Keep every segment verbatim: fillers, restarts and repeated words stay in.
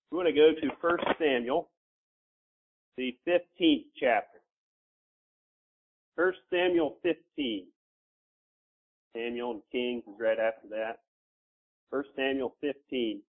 We want to go to First Samuel, the fifteenth chapter. First Samuel fifteen. Samuel and Kings is right after that. First Samuel fifteen.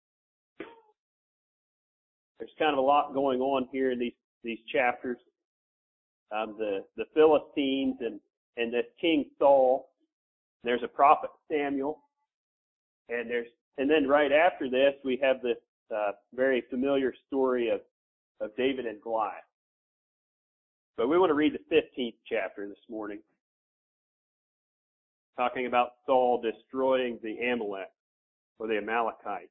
There's kind of a lot going on here in these, these chapters. Um, the, the Philistines and, and this King Saul. There's a prophet Samuel. And there's and then right after this we have this uh, very familiar story of, of David and Goliath. But we want to read the fifteenth chapter this morning, talking about Saul destroying the Amalek, or the Amalekites.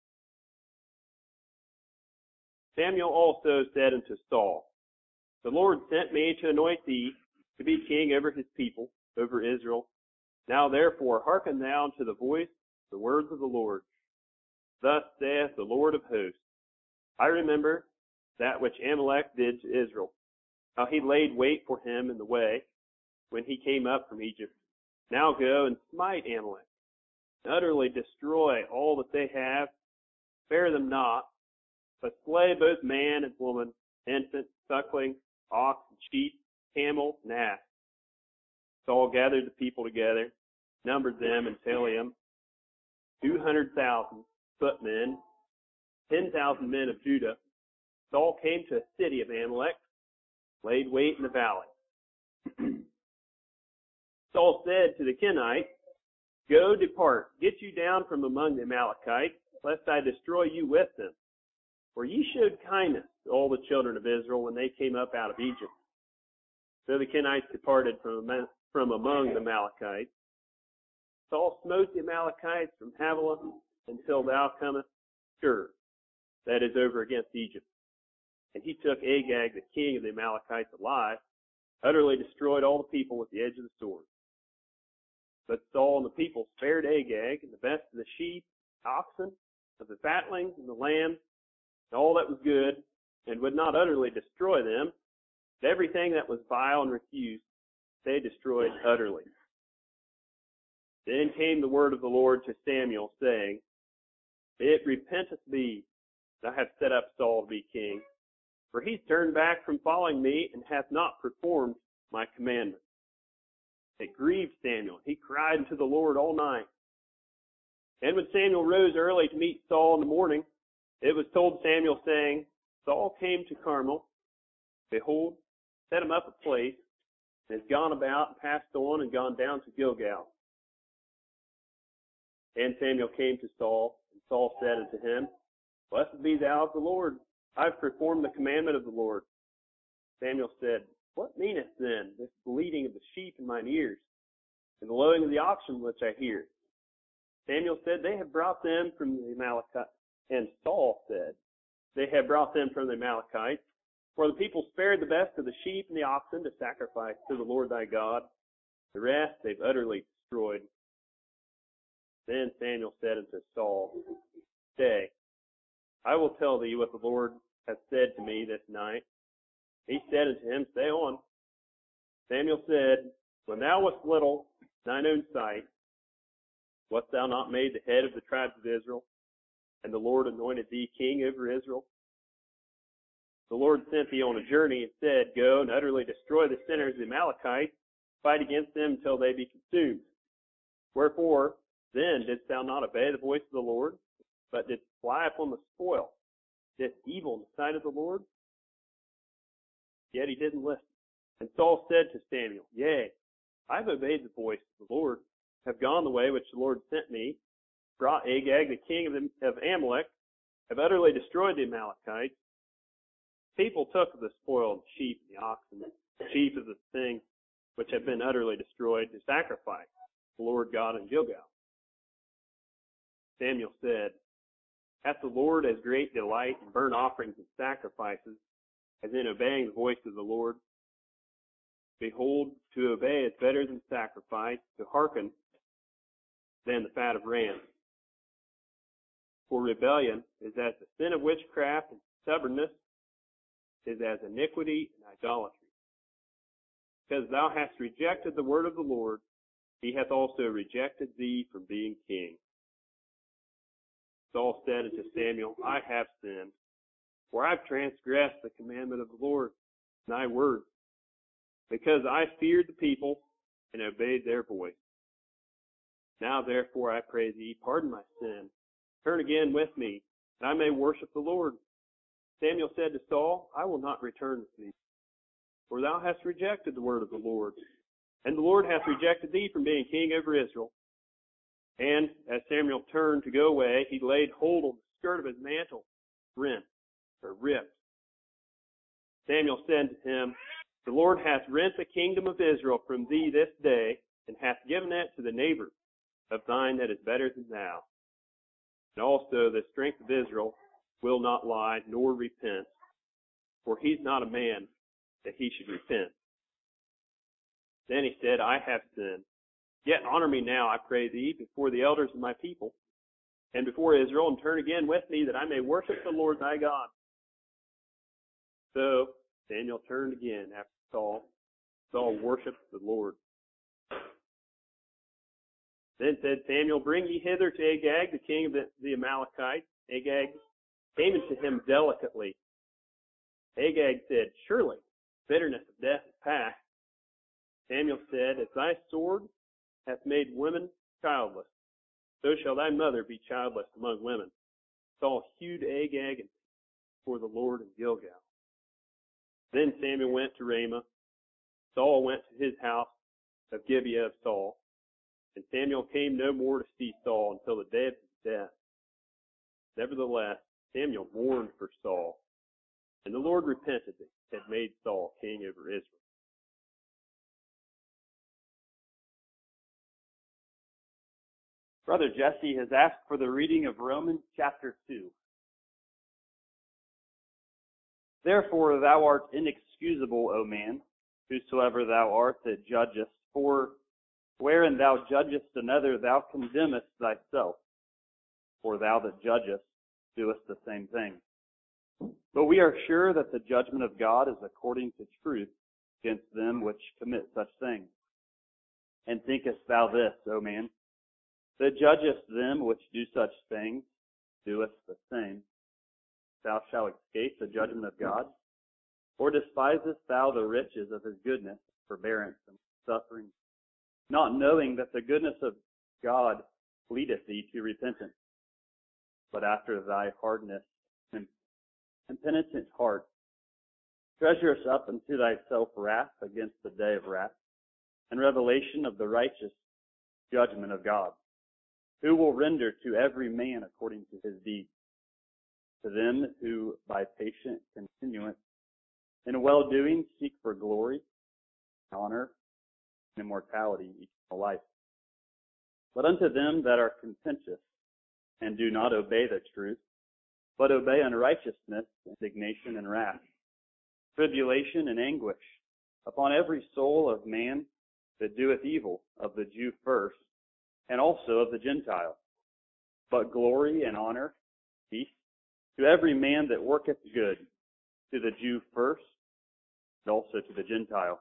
Samuel also said unto Saul, The Lord sent me to anoint thee to be king over his people, over Israel. Now therefore hearken thou to the voice, the words of the Lord. Thus saith the Lord of hosts, I remember that which Amalek did to Israel, how he laid wait for him in the way when he came up from Egypt. Now go and smite Amalek, and utterly destroy all that they have, spare them not, but slay both man and woman, infant, suckling, ox and sheep, camel and ass. Saul gathered the people together, numbered them in Telaim, two hundred thousand footmen, ten thousand men of Judah. Saul came to a city of Amalek, laid wait in the valley. Saul said to the Kenites, Go, depart, get you down from among the Amalekites, lest I destroy you with them. For ye showed kindness to all the children of Israel when they came up out of Egypt. So the Kenites departed from, from among the Amalekites. Saul smote the Amalekites from Havilah until thou comest Shur, that is over against Egypt. And he took Agag, the king of the Amalekites, alive, utterly destroyed all the people with the edge of the sword. But Saul and the people spared Agag and the best of the sheep, oxen, of the fatlings and the lambs, and all that was good, and would not utterly destroy them. But everything that was vile and refused, they destroyed utterly. Then came the word of the Lord to Samuel, saying, It repenteth thee that I have set up Saul to be king, for he turned back from following me, and hath not performed my commandments. It grieved Samuel. He cried unto the Lord all night. And when Samuel rose early to meet Saul in the morning, it was told Samuel, saying, Saul came to Carmel. Behold, set him up a place, and has gone about, and passed on, and gone down to Gilgal. And Samuel came to Saul, and Saul said unto him, Blessed be thou of the Lord. I have performed the commandment of the Lord. Samuel said, What meaneth then this bleating of the sheep in mine ears, and the lowing of the oxen which I hear? Samuel said, They have brought them from the Amalekites. And Saul said, They have brought them from the Amalekites, for the people spared the best of the sheep and the oxen to sacrifice to the Lord thy God. The rest they've utterly destroyed. Then Samuel said unto Saul, Stay, I will tell thee what the Lord hath said to me this night. He said unto him, Say on. Samuel said, When thou wast little in thine own sight, wast thou not made the head of the tribes of Israel? And the Lord anointed thee king over Israel? The Lord sent thee on a journey and said, Go and utterly destroy the sinners of the Amalekites, fight against them until they be consumed. Wherefore, then didst thou not obey the voice of the Lord, but didst fly upon the spoil, didst evil in the sight of the Lord? Yet he didn't listen. And Saul said to Samuel, Yea, I have obeyed the voice of the Lord, have gone the way which the Lord sent me, brought Agag, the king of, the, of Amalek, have utterly destroyed the Amalekites. People took of the spoiled sheep and the oxen, the chief of the things which have been utterly destroyed, to sacrifice the Lord God in Gilgal. Samuel said, Hath the Lord as great delight in burnt offerings and sacrifices as in obeying the voice of the Lord? Behold, to obey is better than sacrifice, to hearken than the fat of rams. For rebellion is as the sin of witchcraft, and stubbornness is as iniquity and idolatry. Because thou hast rejected the word of the Lord, he hath also rejected thee from being king. Saul said unto Samuel, I have sinned, for I have transgressed the commandment of the Lord, thy word, because I feared the people and obeyed their voice. Now therefore I pray thee, pardon my sin, turn again with me, that I may worship the Lord. Samuel said to Saul, I will not return with thee, for thou hast rejected the word of the Lord, and the Lord hath rejected thee from being king over Israel. And as Samuel turned to go away, he laid hold on the skirt of his mantle, rent, or ripped. Samuel said to him, the Lord hath rent the kingdom of Israel from thee this day, and hath given it to the neighbor of thine that is better than thou. And also the strength of Israel will not lie, nor repent, for he's not a man that he should repent. Then he said, I have sinned. Yet honor me now, I pray thee, before the elders of my people, and before Israel, and turn again with me, that I may worship the Lord thy God. So Samuel turned again after Saul. Saul worshipped the Lord. Then said Samuel, bring ye hither to Agag, the king of the, the Amalekites. Agag came unto him delicately. Agag said, surely bitterness of death is past. Samuel said, as thy sword hath made women childless, so shall thy mother be childless among women. Saul hewed Agag before the Lord in Gilgal. Then Samuel went to Ramah. Saul went to his house of Gibeah of Saul. And Samuel came no more to see Saul until the day of his death. Nevertheless, Samuel mourned for Saul, and the Lord repented that he had made Saul king over Israel. Brother Jesse has asked for the reading of Romans chapter two. Therefore thou art inexcusable, O man, whosoever thou art that judgest, for wherein thou judgest another, thou condemnest thyself. For thou that judgest doest the same thing. But we are sure that the judgment of God is according to truth against them which commit such things. And thinkest thou this, O man, that judgest them which do such things, doest the same, thou shalt escape the judgment of God? Or despisest thou the riches of his goodness, forbearance, and suffering, not knowing that the goodness of God leadeth thee to repentance? But after thy hardness and impenitent heart, treasurest up unto thyself wrath against the day of wrath, and revelation of the righteous judgment of God, who will render to every man according to his deeds. To them who by patient continuance in well-doing seek for glory, honor, and immortality, eternal life. But unto them that are contentious and do not obey the truth, but obey unrighteousness, indignation, and wrath, tribulation and anguish upon every soul of man that doeth evil, of the Jew first, and also of the Gentile. But glory and honor, peace, to every man that worketh good, to the Jew first, and also to the Gentile.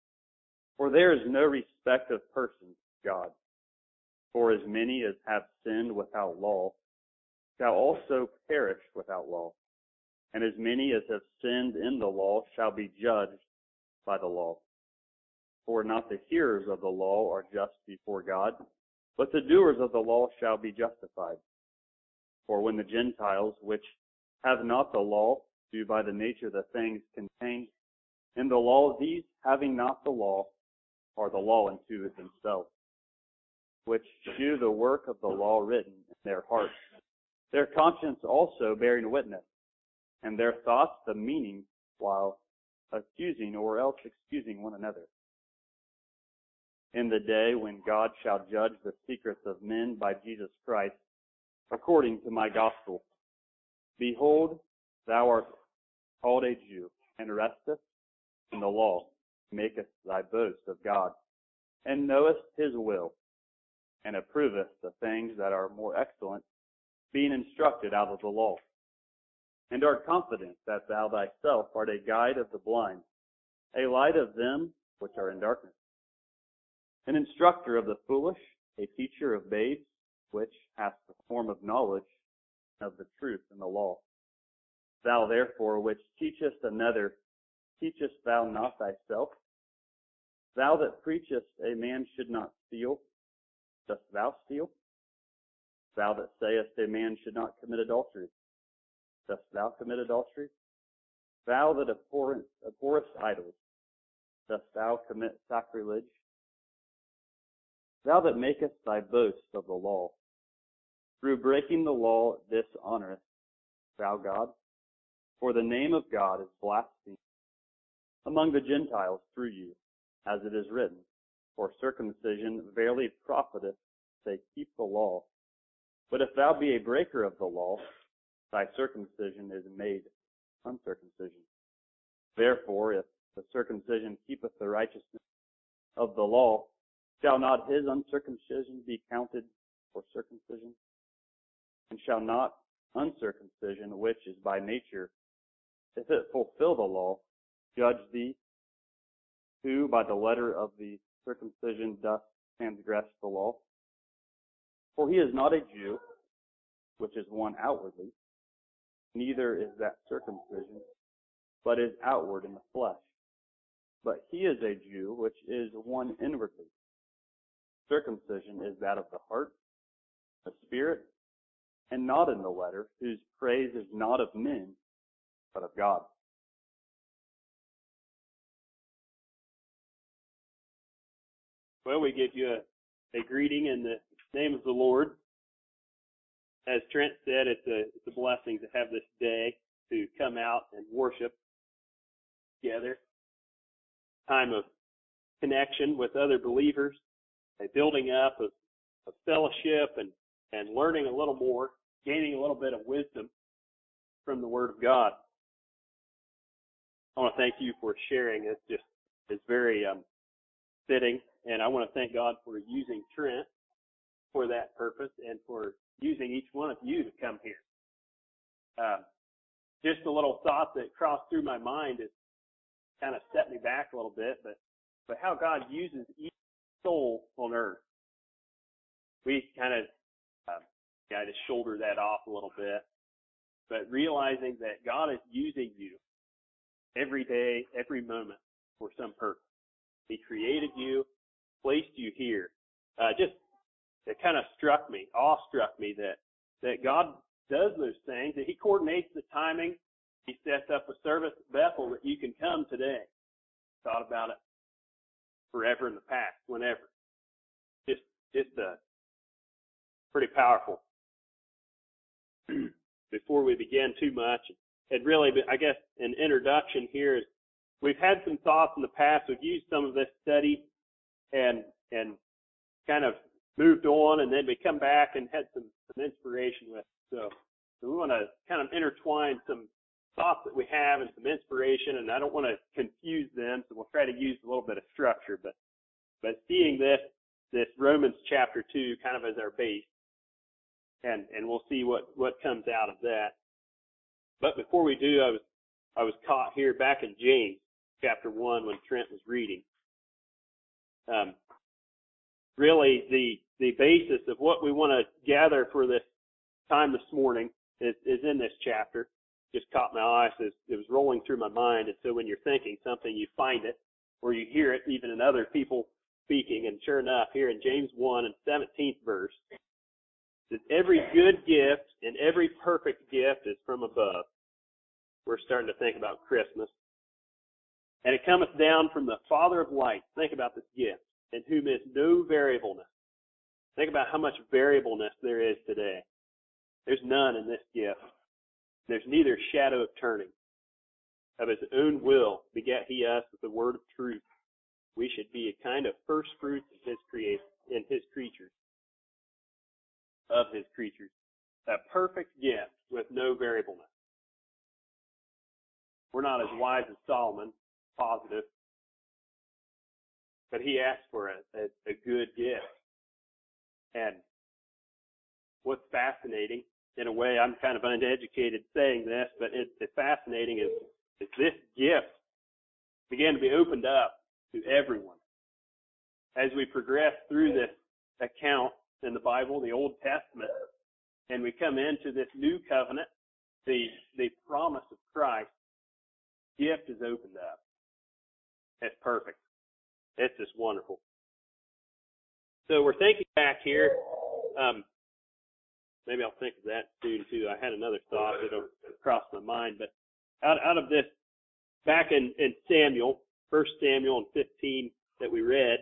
For there is no respect of persons, God. For as many as have sinned without law shall also perish without law, and as many as have sinned in the law shall be judged by the law. For not the hearers of the law are just before God, but the doers of the law shall be justified. For when the Gentiles, which have not the law, do by the nature the things contained in the law, these, having not the law, are the law unto themselves, which shew the work of the law written in their hearts, their conscience also bearing witness, and their thoughts the meaning, while accusing or else excusing one another. In the day when God shall judge the secrets of men by Jesus Christ, according to my gospel. Behold, thou art called a Jew, and restest in the law, makest thy boast of God, and knowest his will, and approvest the things that are more excellent, being instructed out of the law, and art confident that thou thyself art a guide of the blind, a light of them which are in darkness, an instructor of the foolish, a teacher of babes, which hath the form of knowledge, of the truth in the law. Thou therefore which teachest another, teachest thou not thyself? Thou that preachest a man should not steal, dost thou steal? Thou that sayest a man should not commit adultery, dost thou commit adultery? Thou that abhorrest, abhorrest idols, dost thou commit sacrilege? Thou that makest thy boast of the law, through breaking the law dishonorest thou God? For the name of God is blasphemed among the Gentiles through you, as it is written, for circumcision verily profiteth, they keep the law. But if thou be a breaker of the law, thy circumcision is made uncircumcision. Therefore, if the circumcision keepeth the righteousness of the law, shall not his uncircumcision be counted for circumcision? And shall not uncircumcision, which is by nature, if it fulfill the law, judge thee, who by the letter of the circumcision doth transgress the law? For he is not a Jew, which is one outwardly, neither is that circumcision, but is outward in the flesh. But he is a Jew, which is one inwardly. Circumcision is that of the heart, the spirit, and not in the letter, whose praise is not of men, but of God. Well, we give you a, a greeting in the name of the Lord. As Trent said, it's a, it's a blessing to have this day to come out and worship together. Time of connection with other believers, a building up of, of fellowship and, and learning a little more, gaining a little bit of wisdom from the Word of God. I want to thank you for sharing. It's just, it's very um, fitting, and I want to thank God for using Trent for that purpose and for using each one of you to come here. Uh, just a little thought that crossed through my mind is kind of set me back a little bit, but, but how God uses each soul on earth. We kind of uh, got to shoulder that off a little bit, but realizing that God is using you every day, every moment for some purpose. He created you, placed you here. Uh, just, it kind of struck me, awestruck me that, that God does those things, that He coordinates the timing. He sets up a service at Bethel that you can come today. Thought about it forever in the past, whenever. Just, just uh, pretty powerful. Before we begin too much, it really, I guess, an introduction here is we've had some thoughts in the past. We've used some of this study and and kind of moved on, and then we come back and had some, some inspiration with it. So, so we want to kind of intertwine some thoughts that we have and some inspiration, and I don't want to confuse them, so we'll try to use a little bit of structure. But but seeing this this Romans chapter two kind of as our base, and and we'll see what what comes out of that. But before we do, I was I was caught here back in James chapter one when Trent was reading. Um, really, the the basis of what we want to gather for this time this morning is, is in this chapter. Just caught my eye as it was rolling through my mind. And so when you're thinking something, you find it, or you hear it even in other people speaking. And sure enough, here in James one and seventeenth verse, that every good gift and every perfect gift is from above. We're starting to think about Christmas. And it cometh down from the Father of lights. Think about this gift, in whom is no variableness. Think about how much variableness there is today. There's none in this gift. There's neither shadow of turning. Of His own will begat He us with the word of truth. We should be a kind of first fruits of His creation, in His creatures. Of His creatures. A perfect gift with no variableness. We're not as wise as Solomon, positive, but he asked for a, a, a good gift. And what's fascinating, in a way, I'm kind of uneducated saying this, but it, it's fascinating is, is this gift began to be opened up to everyone. As we progress through this account in the Bible, the Old Testament, and we come into this new covenant, the the promise of Christ, gift is opened up. It's perfect. It's just wonderful. So we're thinking back here. Um, maybe I'll think of that soon too. I had another thought that crossed my mind, but out out of this, back in, in Samuel, First Samuel and fifteen that we read,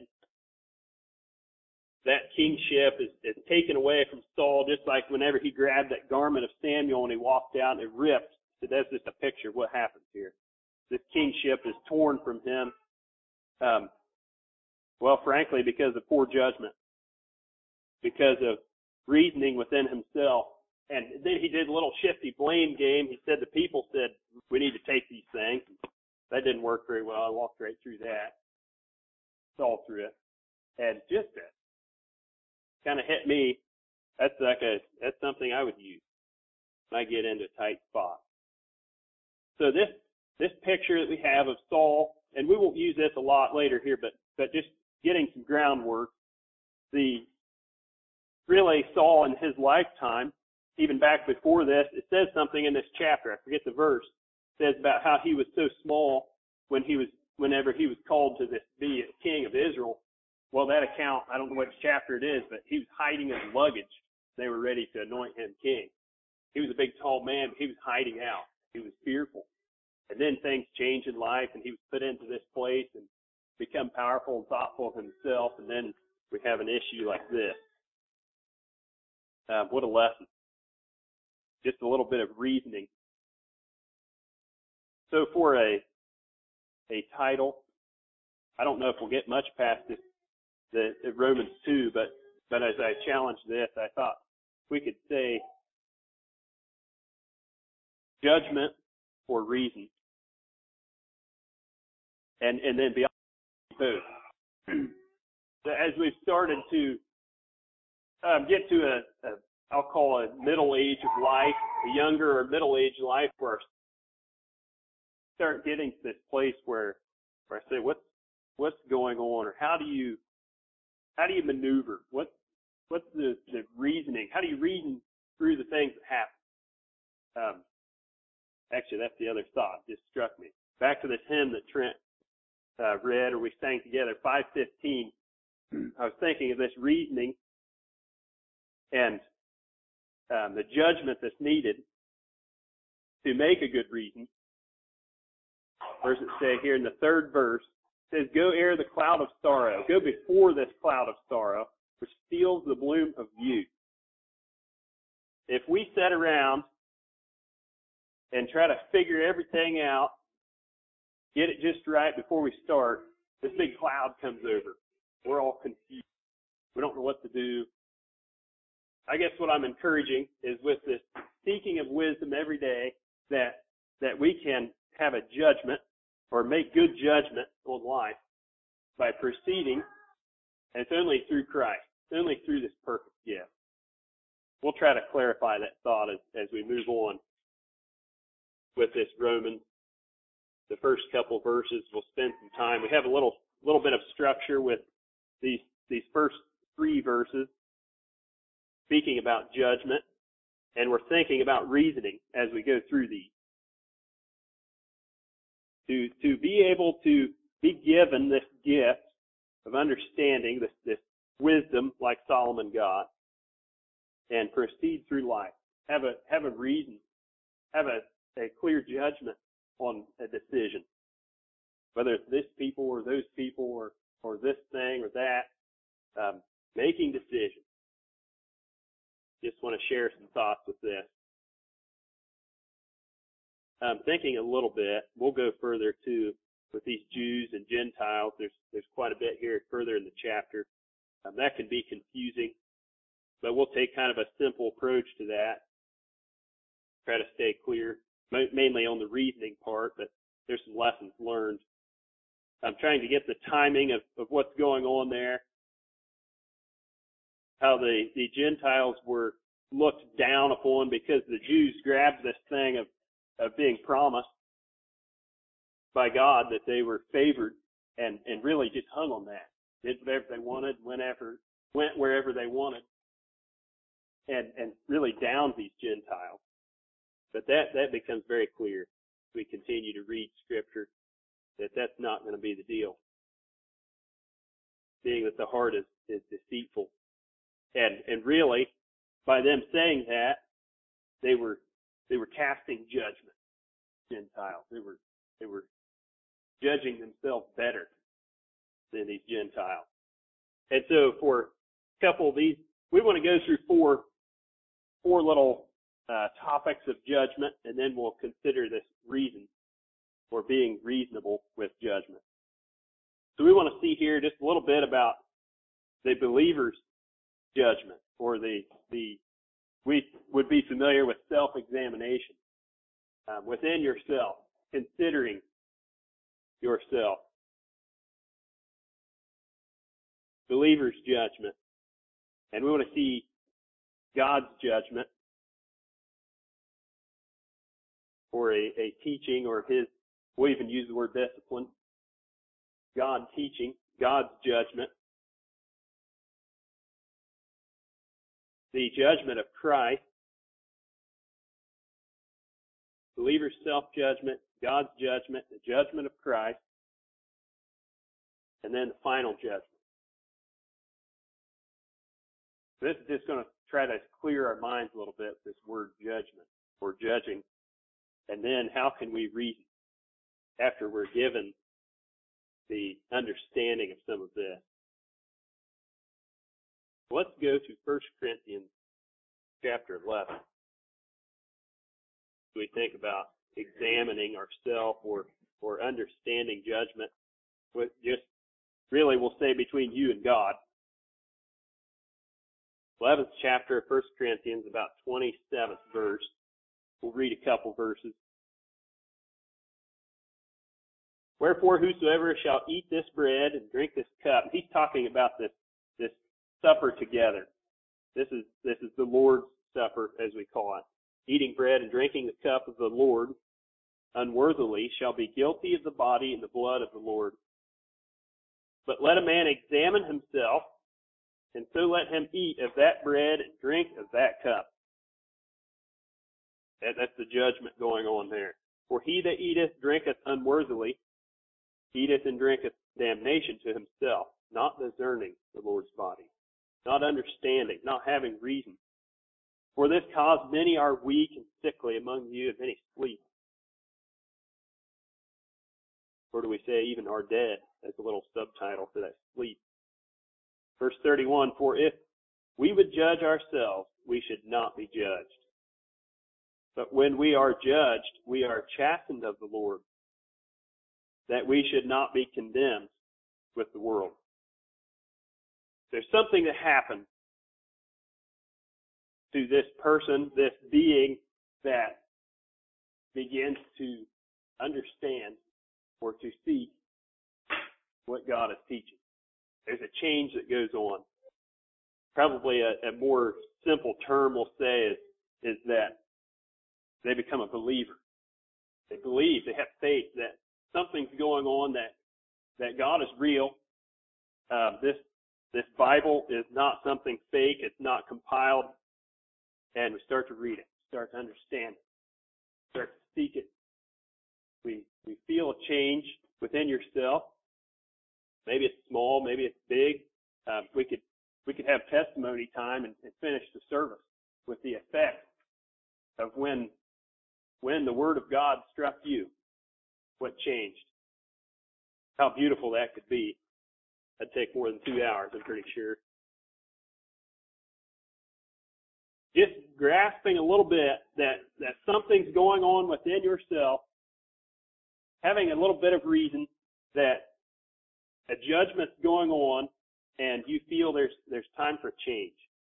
that kingship is, is taken away from Saul, just like whenever he grabbed that garment of Samuel and he walked out and it ripped. So that's just a picture of what happens here. This kingship is torn from him. Um, well, frankly, because of poor judgment, because of reasoning within himself. And then he did a little shifty blame game. He said the people said, we need to take these things. That didn't work very well. I walked right through that. Saw through it. And just that kind of hit me. That's like a, that's something I would use when I get into a tight spot. So this, this picture that we have of Saul, and we won't use this a lot later here, but, but just getting some groundwork, the, really Saul in his lifetime, even back before this, it says something in this chapter. I forget the verse. It says about how he was so small when he was, whenever he was called to this, be a king of Israel. Well, that account, I don't know which chapter it is, but he was hiding his luggage. They were ready to anoint him king. He was a big, tall man, but he was hiding out. He was fearful. And then things changed in life, and he was put into this place and become powerful and thoughtful of himself, and then we have an issue like this. Uh, what a lesson. Just a little bit of reasoning. So for a a title, I don't know if we'll get much past this, the, the Romans two, but, but as I challenged this, I thought we could say judgment or reason. And, and then beyond both. As we've started to um, get to a, a, I'll call it middle age of life, a younger or middle age life, where start getting to this place where, where I say, what's what's going on, or how do you how do you maneuver? What what's the, the reasoning? How do you reason through the things that happen? Um, actually, that's the other thought just struck me. Back to this hymn that Trent uh, read, or we sang together, five fifteen. I was thinking of this reasoning and um, the judgment that's needed to make a good reason. Where does it say here in the third verse? It says, go ere the cloud of sorrow. Go before this cloud of sorrow, which steals the bloom of youth. If we sit around and try to figure everything out, get it just right before we start, this big cloud comes over. We're all confused. We don't know what to do. I guess what I'm encouraging is with this seeking of wisdom every day that that we can have a judgment or make good judgment on life by proceeding, and it's only through Christ. It's only through this perfect gift. We'll try to clarify that thought as, as we move on with this Romans. The first couple verses, we'll spend some time. We have a little little bit of structure with these these first three verses, speaking about judgment, and we're thinking about reasoning as we go through these. To to be able to be given this gift of understanding, this this wisdom like Solomon got, and proceed through life. Have a have a reason, have a, a clear judgment on a decision. Whether it's this people or those people or, or this thing or that, um, making decisions. Just want to share some thoughts with this. Um, thinking a little bit, we'll go further too with these Jews and Gentiles. There's there's quite a bit here further in the chapter. Um, that can be confusing, but we'll take kind of a simple approach to that. Try to stay clear, mainly on the reasoning part, but there's some lessons learned. I'm trying to get the timing of, of what's going on there. How the, the Gentiles were looked down upon because the Jews grabbed this thing of, of being promised by God that they were favored and, and really just hung on that. Did whatever they wanted, whenever, went wherever they wanted. and, and really downs these Gentiles. But that, that becomes very clear as we continue to read Scripture, that that's not going to be the deal. Being that the heart is, is deceitful. And, and really, by them saying that, they were, they were casting judgment, Gentiles. They were, they were judging themselves better than these Gentiles. And so for a couple of these, we want to go through four, four little uh, topics of judgment, and then we'll consider this reason for being reasonable with judgment. So we want to see here just a little bit about the believer's judgment, or the, the we would be familiar with self-examination um, within yourself, considering yourself. Believer's judgment. And we want to see God's judgment, or a, a teaching, or His, we'll even use the word discipline. God teaching, God's judgment. The judgment of Christ. Believer's self-judgment, God's judgment, the judgment of Christ, and then the final judgment. This is just going to try to clear our minds a little bit, this word judgment, or judging. And then how can we reason after we're given the understanding of some of this? Let's go to First Corinthians chapter eleven. We think about examining ourselves, or, or understanding judgment, with just really we'll say between you and God. eleventh chapter of First Corinthians, about twenty-seventh verse. We'll read a couple verses. Wherefore, whosoever shall eat this bread and drink this cup, he's talking about this, this supper together. This is, this is the Lord's Supper, as we call it. Eating bread and drinking the cup of the Lord unworthily shall be guilty of the body and the blood of the Lord. But let a man examine himself, and so let him eat of that bread and drink of that cup. That, that's the judgment going on there. For he that eateth, drinketh unworthily, eateth and drinketh damnation to himself, not discerning the Lord's body, not understanding, not having reason. For this cause many are weak and sickly among you, and many sleep. Or do we say even are dead, as a little subtitle for that sleep? Verse thirty-one, for if we would judge ourselves, we should not be judged. But when we are judged, we are chastened of the Lord, that we should not be condemned with the world. There's something that happens to this person, this being, that begins to understand or to see what God is teaching. There's a change that goes on. Probably a, a more simple term we'll say is, is that they become a believer. They believe, they have faith that something's going on, that, that God is real. Uh, this, this Bible is not something fake. It's not compiled. And we start to read it, start to understand it, start to seek it. We, we feel a change within yourself. Maybe it's small, maybe it's big. Uh, we could we could have testimony time and, and finish the service with the effect of when when the Word of God struck you, what changed. How beautiful that could be. That'd take more than two hours, I'm pretty sure. Just grasping a little bit that, that something's going on within yourself, having a little bit of reason that a judgment's going on, and you feel there's there's time for change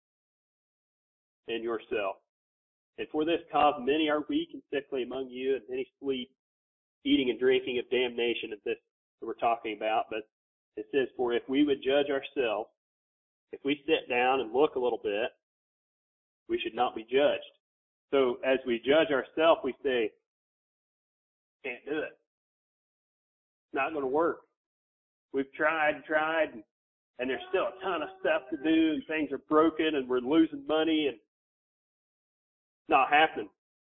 in yourself. And for this cause many are weak and sickly among you, and many sleep, eating and drinking of damnation, of this that we're talking about. But it says, for if we would judge ourselves, if we sit down and look a little bit, we should not be judged. So as we judge ourselves, we say, can't do it. It's not going to work. We've tried and tried, and, and there's still a ton of stuff to do, and things are broken, and we're losing money, and, not happening.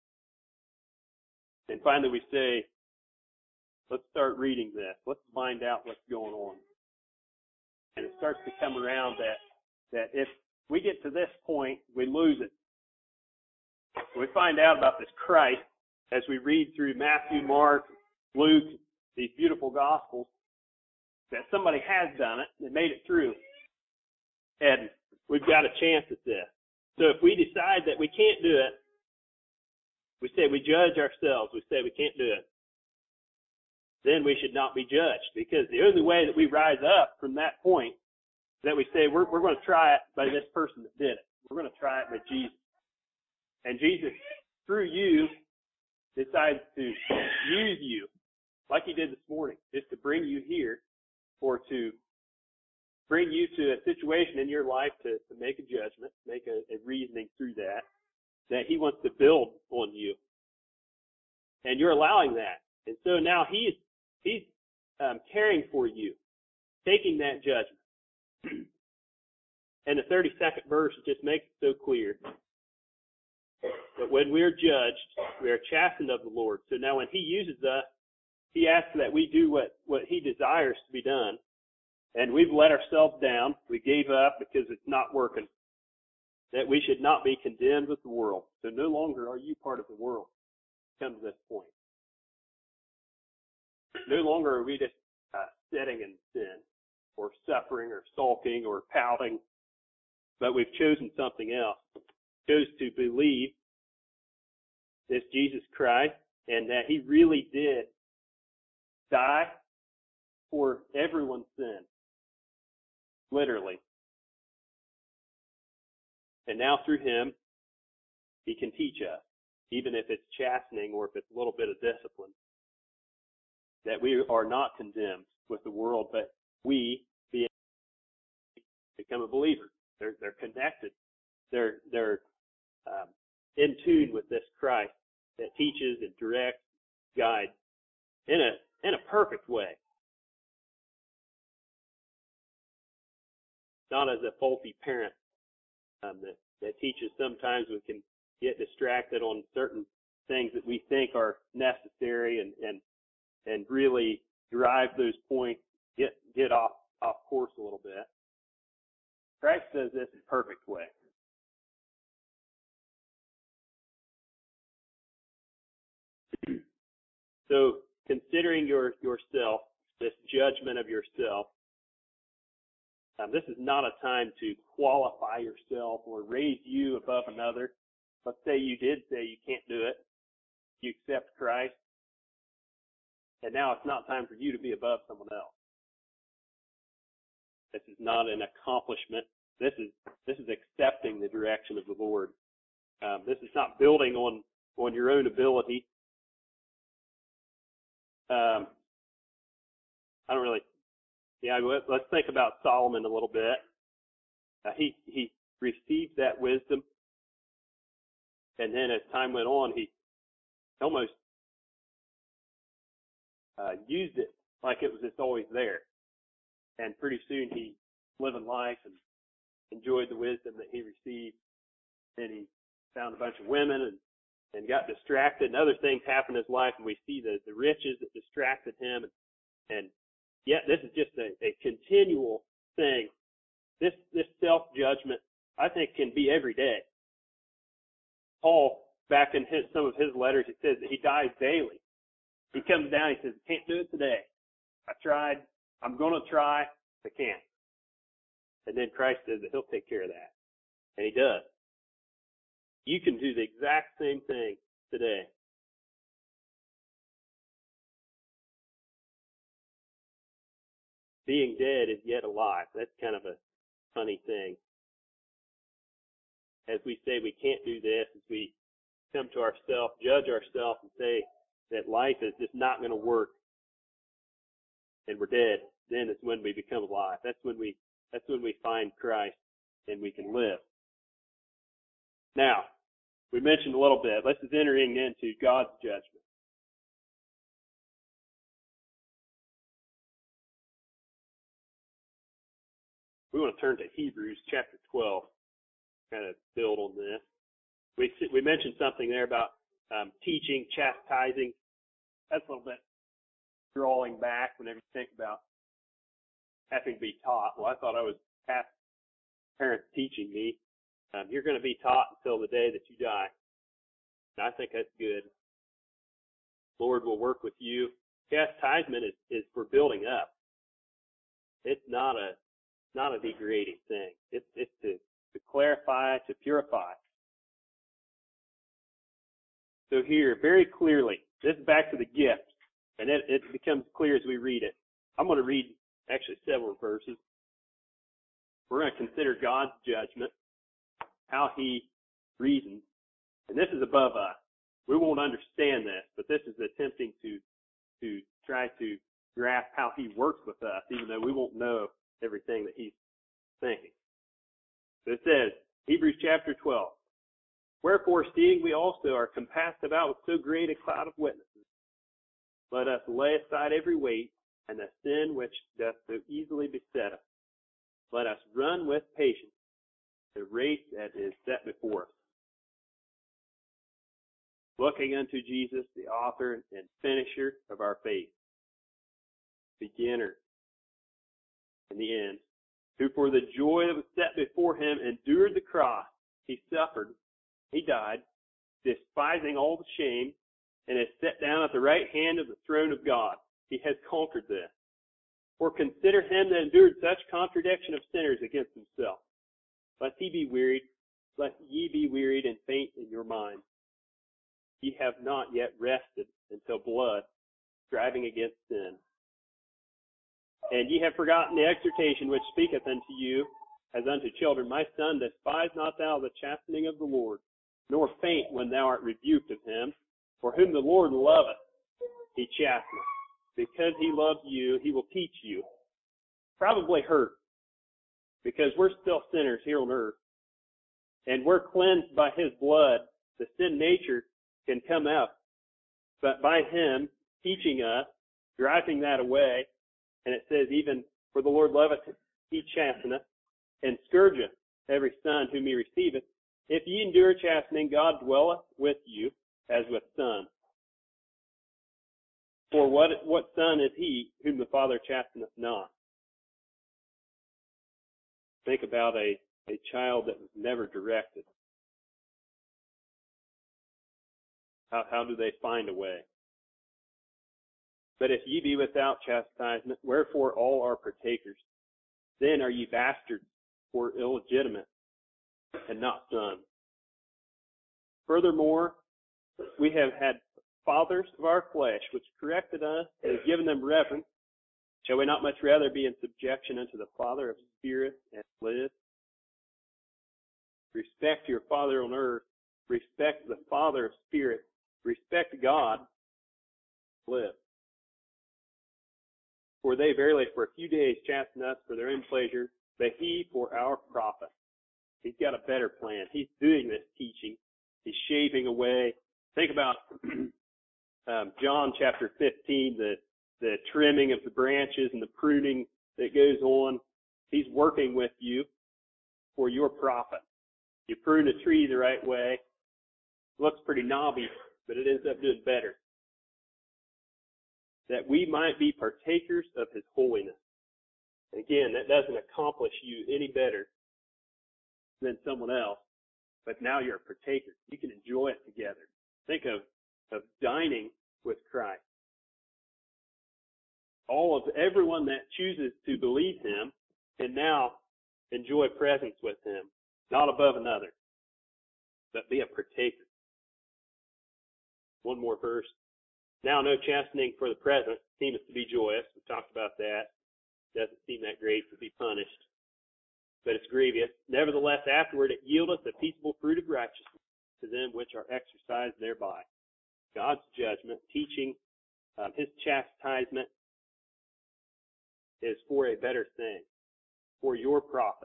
And finally we say, let's start reading this. Let's find out what's going on. And it starts to come around that, that if we get to this point, we lose it. We find out about this Christ as we read through Matthew, Mark, Luke, these beautiful Gospels, that somebody has done it and made it through. And we've got a chance at this. So if we decide that we can't do it, we say we judge ourselves, we say we can't do it, then we should not be judged. Because the only way that we rise up from that point is that we say we're, we're going to try it by this person that did it. We're going to try it by Jesus. And Jesus, through you, decides to use you, like he did this morning, just to bring you here or to bring you to a situation in your life to, to make a judgment, make a, a reasoning through that, that he wants to build on you. And you're allowing that. And so now he's, he's um, caring for you, taking that judgment. And the thirty-second verse just makes it so clear. But when we're judged, we are chastened of the Lord. So now when he uses us, he asks that we do what, what he desires to be done. And we've let ourselves down. We gave up because it's not working. That we should not be condemned with the world. So no longer are you part of the world. Come to this point. No longer are we just uh, sitting in sin or suffering or sulking or pouting. But we've chosen something else. Chose to believe this Jesus Christ and that he really did die for everyone's sin. Literally. And now through him, he can teach us, even if it's chastening or if it's a little bit of discipline, that we are not condemned with the world, but we being, become a believer. They're, they're connected. They're, they're um, in tune with this Christ that teaches and directs, guides in a, in a perfect way. Not as a faulty parent um, that, that teaches. Sometimes we can get distracted on certain things that we think are necessary and, and, and really drive those points, get, get off, off course a little bit. Christ does this in a perfect way. So considering your yourself, this judgment of yourself, um, this is not a time to qualify yourself or raise you above another. Let's say you did say you can't do it. You accept Christ. And now it's not time for you to be above someone else. This is not an accomplishment. This is this is accepting the direction of the Lord. Um, this is not building on, on your own ability. Um, I don't really, yeah, let's think about Solomon a little bit. Uh, he, he received that wisdom, and then as time went on, he almost uh, used it like it was just always there. And pretty soon he living life and enjoyed the wisdom that he received. Then he found a bunch of women and and got distracted, and other things happened in his life, and we see the, the riches that distracted him. And, and yet this is just a, a continual thing. This this self-judgment, I think, can be every day. Paul, back in his, some of his letters, it says that he dies daily. He comes down, he says, I can't do it today. I tried. I'm going to try. I can't. And then Christ says that he'll take care of that. And he does. You can do the exact same thing today. Being dead is yet alive. That's kind of a funny thing. As we say we can't do this, as we come to ourselves, judge ourselves, and say that life is just not going to work, and we're dead, then it's when we become alive. That's when we that's when we find Christ and we can live. Now, we mentioned a little bit. Let's just entering into God's judgment. We want to turn to Hebrews chapter twelve, kind of build on this. We we mentioned something there about um, teaching, chastising. That's a little bit drawing back whenever you think about having to be taught. Well, I thought I was past parents teaching me. Um, you're going to be taught until the day that you die. And I think that's good. Lord will work with you. Chastisement is, is for building up. It's not a not a degrading thing. It's it's to, to clarify, to purify. So here, very clearly, this is back to the gift, and it, it becomes clear as we read it. I'm going to read actually several verses. We're going to consider God's judgment, how He reasons, and this is above us. We won't understand this, but this is attempting to to try to grasp how He works with us, even though we won't know everything that He's thinking. So it says, Hebrews chapter twelve, wherefore, seeing we also are compassed about with so great a cloud of witnesses, let us lay aside every weight and the sin which doth so easily beset us. Let us run with patience the race that is set before us, looking unto Jesus, the author and finisher of our faith, beginner and the end, who for the joy that was set before him endured the cross. He suffered, he died, despising all the shame, and is set down at the right hand of the throne of God. He has conquered this. For consider him that endured such contradiction of sinners against himself. Lest he be wearied, lest ye be wearied and faint in your mind. Ye have not yet rested until blood, striving against sin. And ye have forgotten the exhortation which speaketh unto you as unto children. My son, despise not thou the chastening of the Lord, nor faint when thou art rebuked of him. For whom the Lord loveth, he chasteneth. Because he loves you, he will teach you. Probably hurt, because we're still sinners here on earth. And we're cleansed by his blood. The sin nature can come out. But by him teaching us, driving that away, and it says, even for the Lord loveth, he chasteneth, and scourgeth every son whom he receiveth. If ye endure chastening, God dwelleth with you as with sons. For what what son is he whom the Father chasteneth not? Think about a, a child that was never directed. How how do they find a way? But if ye be without chastisement, wherefore all are partakers? Then are ye bastards, or illegitimate, and not sons. Furthermore, we have had fathers of our flesh, which corrected us and have given them reverence. Shall we not much rather be in subjection unto the Father of spirits and live? Respect your Father on earth. Respect the Father of spirits. Respect God. Live. For they verily for a few days chasten us for their own pleasure, but he for our profit. He's got a better plan. He's doing this teaching. He's shaving away. Think about um, John chapter fifteen, the, the trimming of the branches and the pruning that goes on. He's working with you for your profit. You prune a tree the right way. Looks pretty knobby, but it ends up doing better. That we might be partakers of his holiness. And again, that doesn't accomplish you any better than someone else, but now you're a partaker. You can enjoy it together. Think of, of dining with Christ. All of everyone that chooses to believe him can now enjoy presence with him, not above another, but be a partaker. One more verse. Now no chastening for the present seemeth to be joyous. We talked about that. Doesn't seem that great to be punished, but it's grievous. Nevertheless, afterward it yieldeth the peaceable fruit of righteousness to them which are exercised thereby. God's judgment, teaching, um, his chastisement is for a better thing, for your profit.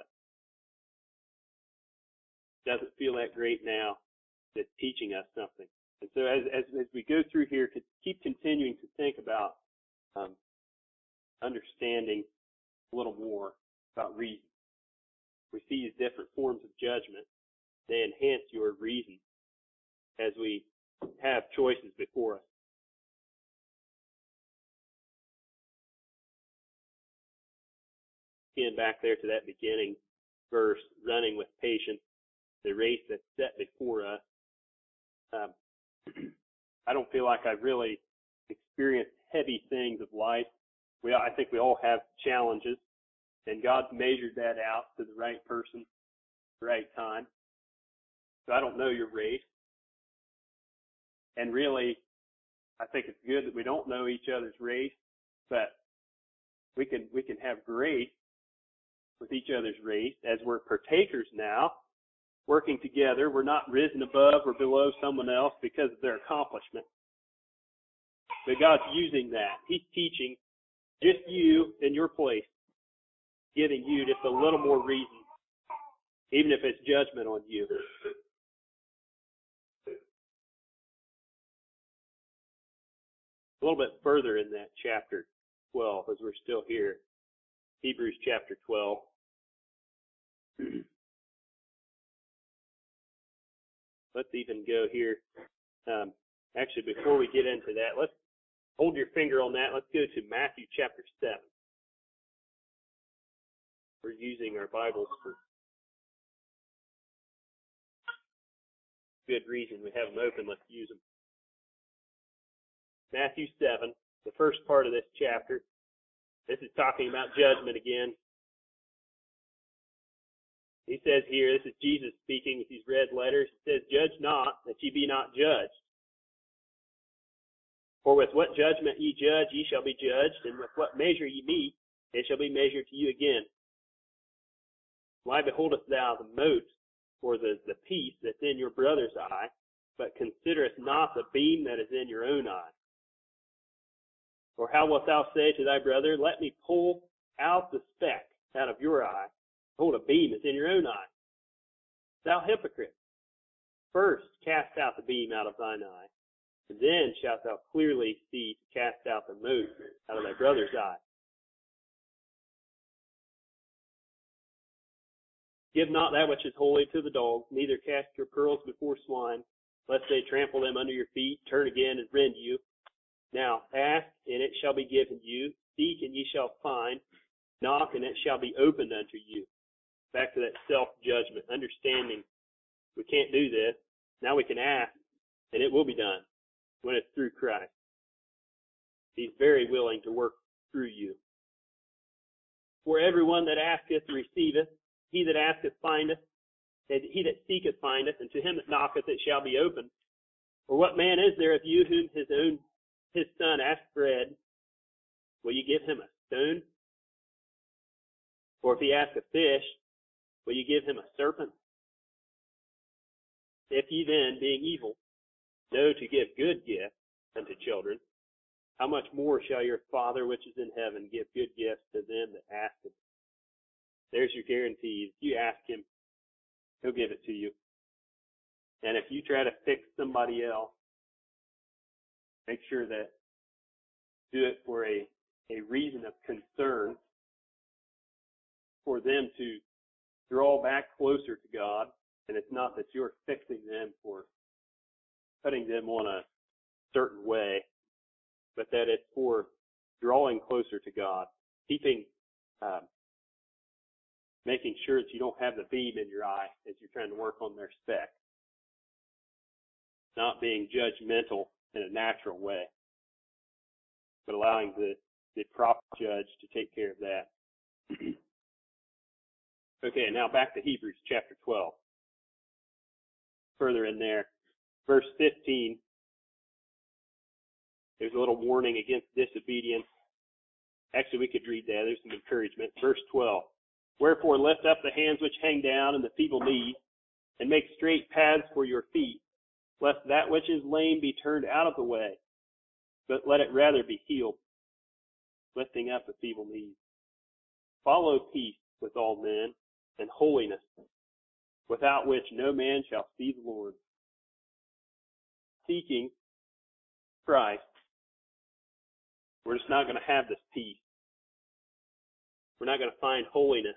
Doesn't feel that great now. It's teaching us something. And so as, as, as we go through here, keep continuing to think about um, understanding a little more about reason. We see these different forms of judgment. They enhance your reason Again, back there to that beginning verse, running with patience the race that's set before us. Um, I don't feel like I've really experienced heavy things of life. We, I think we all have challenges, and God's measured that out to the right person, the right time. So I don't know your race. And really, I think it's good that we don't know each other's race, but we can we can have grace with each other's race as we're partakers now, working together. We're not risen above or below someone else because of their accomplishment. But God's using that. He's teaching just you in your place, giving you just a little more reason, even if it's judgment on you. A little bit further in that chapter twelve, as we're still here, Hebrews chapter twelve. Let's even go here. Um, actually, before we get into that, let's hold your finger on that. Let's go to Matthew chapter seven. We're using our Bibles for good reason. We have them open. Let's use them. Matthew seven, the first part of this chapter. This is talking about judgment again. He says here, this is Jesus speaking with these red letters. He says, "Judge not, that ye be not judged. For with what judgment ye judge, ye shall be judged, and with what measure ye mete, it shall be measured to you again. Why beholdest thou the mote, or the, the piece that's in your brother's eye, but considerest not the beam that is in your own eye? Or how wilt thou say to thy brother, Let me pull out the speck out of your eye? Behold, a beam is in your own eye. Thou hypocrite, first cast out the beam out of thine eye, and then shalt thou clearly see to cast out the mote out of thy brother's eye. Give not that which is holy to the dogs, neither cast your pearls before swine, lest they trample them under your feet, turn again and rend you. Now ask, and it shall be given you. Seek, and ye shall find. Knock, and it shall be opened unto you." Back to that self-judgment, understanding we can't do this. Now we can ask, and it will be done when it's through Christ. He's very willing to work through you. "For everyone that asketh receiveth, he that asketh findeth, and he that seeketh findeth, and to him that knocketh it shall be opened. For what man is there of you whom his own his son asks bread, will you give him a stone? Or if he asks a fish, will you give him a serpent? If ye then, being evil, know to give good gifts unto children, how much more shall your Father which is in heaven give good gifts to them that ask him?" There's your guarantee. If you ask him, he'll give it to you. And if you try to fix somebody else, make sure that do it for a, a reason of concern for them to draw back closer to God. And it's not that you're fixing them for putting them on a certain way, but that it's for drawing closer to God, keeping, um, making sure that you don't have the beam in your eye as you're trying to work on their speck. Not being judgmental in a natural way, but allowing the, the proper judge to take care of that. Okay, now back to Hebrews chapter twelve. Further in there, verse fifteen, there's a little warning against disobedience. Actually, we could read that. There's some encouragement. Verse twelve. "Wherefore lift up the hands which hang down and the feeble knees, and make straight paths for your feet, lest that which is lame be turned out of the way, but let it rather be healed, lifting up the feeble knees. Follow peace with all men, and holiness, without which no man shall see the Lord." Seeking Christ, we're just not going to have this peace. We're not going to find holiness.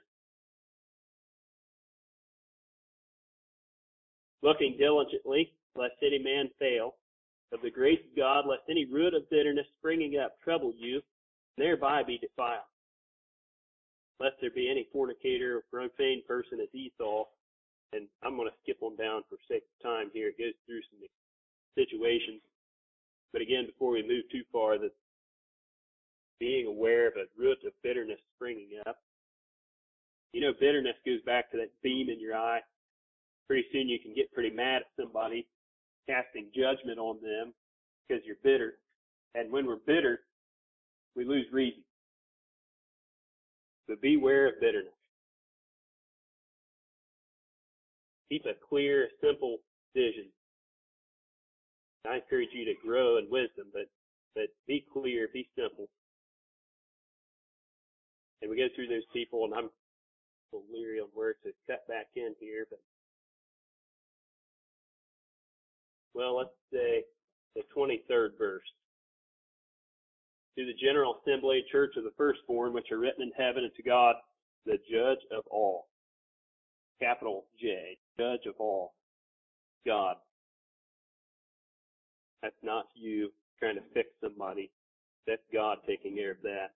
"Looking diligently, lest any man fail, of the grace of God, lest any root of bitterness springing up trouble you, and thereby be defiled. lest there be any fornicator or profane person as Esau. And I'm going to skip on down for sake of time here. It goes through some situations. But again, before we move too far, that being aware of a root of bitterness springing up. You know, bitterness goes back to that beam in your eye. Pretty soon you can get pretty mad at somebody, casting judgment on them because you're bitter. And when we're bitter, we lose reason. So beware of bitterness. Keep a clear, simple vision. I encourage you to grow in wisdom, but, but be clear, be simple. And we go through those people, and I'm a little leery on where to cut back in here, but well, let's say the twenty-third verse. To the general assembly, church of the firstborn, which are written in heaven, and to God, the judge of all. Capital J, judge of all. God. That's not you trying to fix somebody. That's God taking care of that.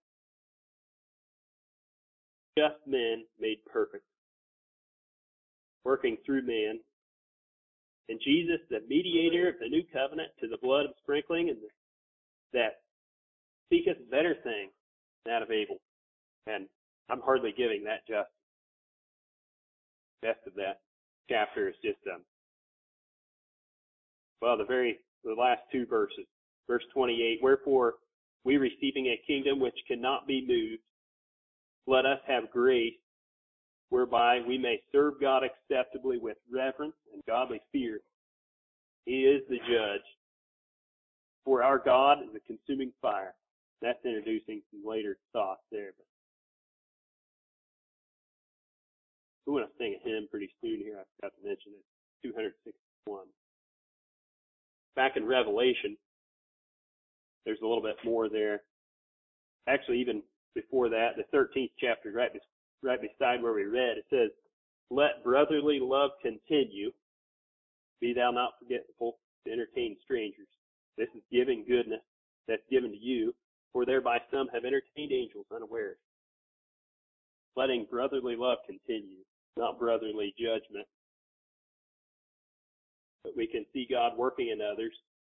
Just men made perfect, working through man. And Jesus, the mediator of the new covenant, to the blood of sprinkling, and that seeketh better things than that of Abel. And I'm hardly giving that justice. Best of that chapter is just um well the very the last two verses. Verse twenty-eight, wherefore we receiving a kingdom which cannot be moved, let us have grace whereby we may serve God acceptably with reverence and godly fear. He is the judge. For our God is a consuming fire. That's introducing some later thoughts there. But we want to sing a hymn pretty soon here. I forgot to mention it. two sixty-one. Back in Revelation, there's a little bit more there. Actually, even before that, the thirteenth chapter, right, right beside where we read, it says, let brotherly love continue. Be thou not forgetful to entertain strangers. This is giving goodness that's given to you, for thereby some have entertained angels unawares. Letting brotherly love continue, not brotherly judgment. But we can see God working in others.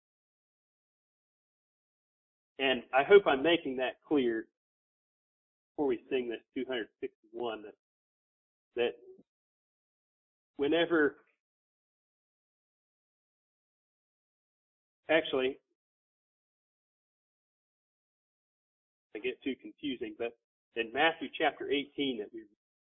And I hope I'm making that clear before we sing this two sixty-one, that, that whenever, actually, I get too confusing, but in Matthew chapter eighteen, that we,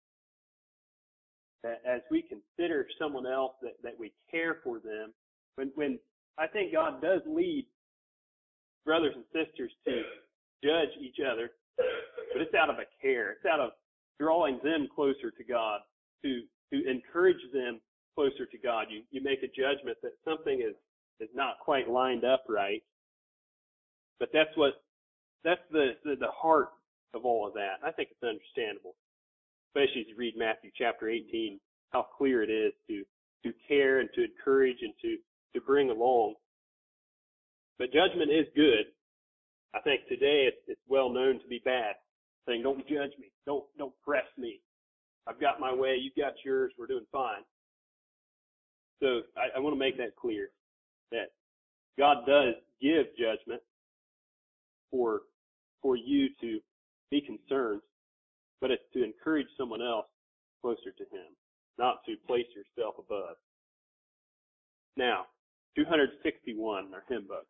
that as we consider someone else, that, that we care for them, when, when I think God does lead brothers and sisters to judge each other, but it's out of a care. It's out of drawing them closer to God, to to encourage them closer to God. You you make a judgment that something is, is not quite lined up right. But that's what that's the, the, the heart of all of that. I think it's understandable. Especially as you read Matthew chapter eighteen, how clear it is to to care and to encourage and to, to bring along. But judgment is good. I think today it's, it's well known to be bad. Saying, don't judge me. Don't don't press me. I've got my way. You've got yours. We're doing fine. So I, I want to make that clear, that God does give judgment for for you to be concerned, but it's to encourage someone else closer to Him, not to place yourself above. Now, two sixty-one, our hymn book.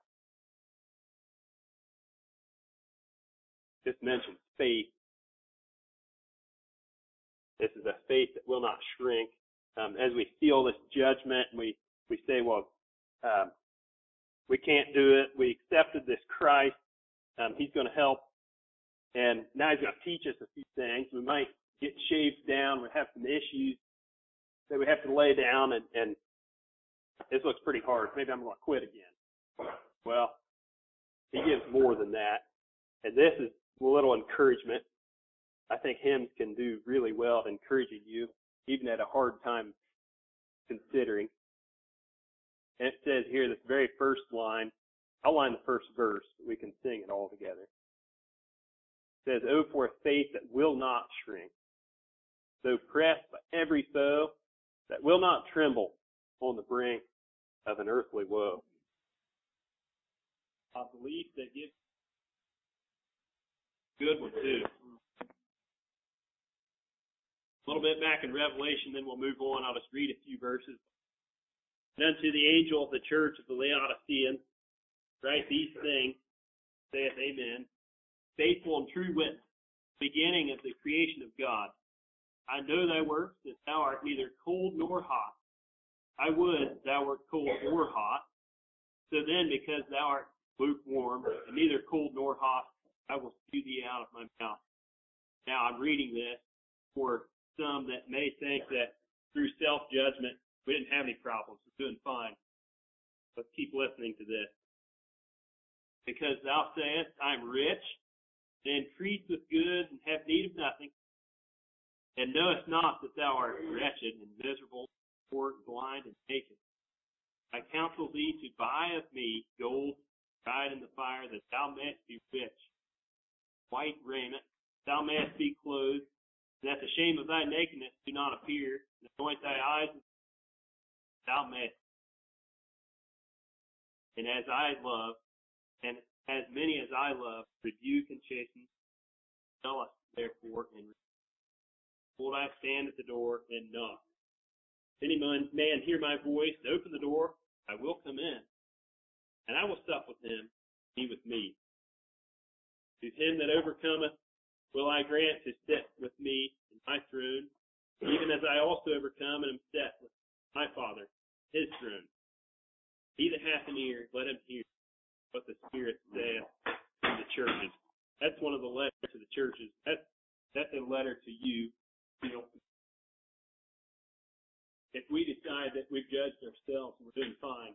This mentions faith. This is a faith that will not shrink. Um, as we feel this judgment, and we, we say, well, um, we can't do it. We accepted this Christ. Um, he's going to help. And now He's going to teach us a few things. We might get shaved down. We have some issues that we have to lay down, and, and this looks pretty hard. Maybe I'm going to quit again. Well, He gives more than that. And this is a little encouragement. I think hymns can do really well at encouraging you, even at a hard time considering. And it says here, this very first line, I'll line the first verse, but we can sing it all together. It says, oh, for a faith that will not shrink, though pressed by every foe, that will not tremble on the brink of an earthly woe. A belief that gives good one too. A little bit back in Revelation, then we'll move on. I'll just read a few verses. And unto the angel of the church of the Laodiceans, write these things, saith Amen, faithful and true witness, beginning of the creation of God. I know thy works, that thou art neither cold nor hot. I would thou wert cold or hot. So then, because thou art lukewarm, and neither cold nor hot, I will spew thee out of my mouth. Now, I'm reading this for some that may think that through self-judgment, we didn't have any problems. We're doing fine. Let's keep listening to this. Because thou sayest, I am rich, and increase with goods, and have need of nothing, and knowest not that thou art wretched and miserable, poor, blind, and naked. I counsel thee to buy of me gold tried in the fire, that thou mayest be rich, white raiment, thou mayest be clothed, and that the shame of thy nakedness do not appear, and anoint thy eyes, thou mayest. And as I love, and as many as I love, rebuke and chasten, tell us therefore, and behold, I stand at the door and knock. If any man hear my voice and open the door, I will come in, and I will sup with him, he with me. To him that overcometh will I grant to sit with me in my throne, even as I also overcome and am set with my Father, his throne. He that hath an ear, let him hear what the Spirit saith to the churches. That's one of the letters to the churches. That's, that's a letter to you. You know, if we decide that we've judged ourselves and we're doing fine,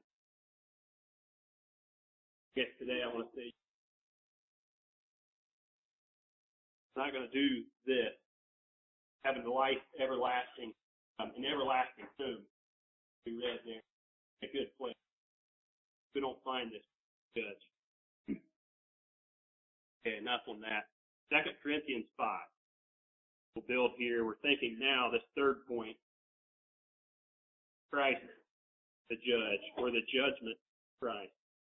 I guess today I want to say, I'm not going to do this, having the life everlasting, um, an everlasting home. We read there, a good place. We don't find this judge. Okay, enough on that. Second Corinthians five. We'll build here. We're thinking now, this third point, Christ, the judge, or the judgment of Christ.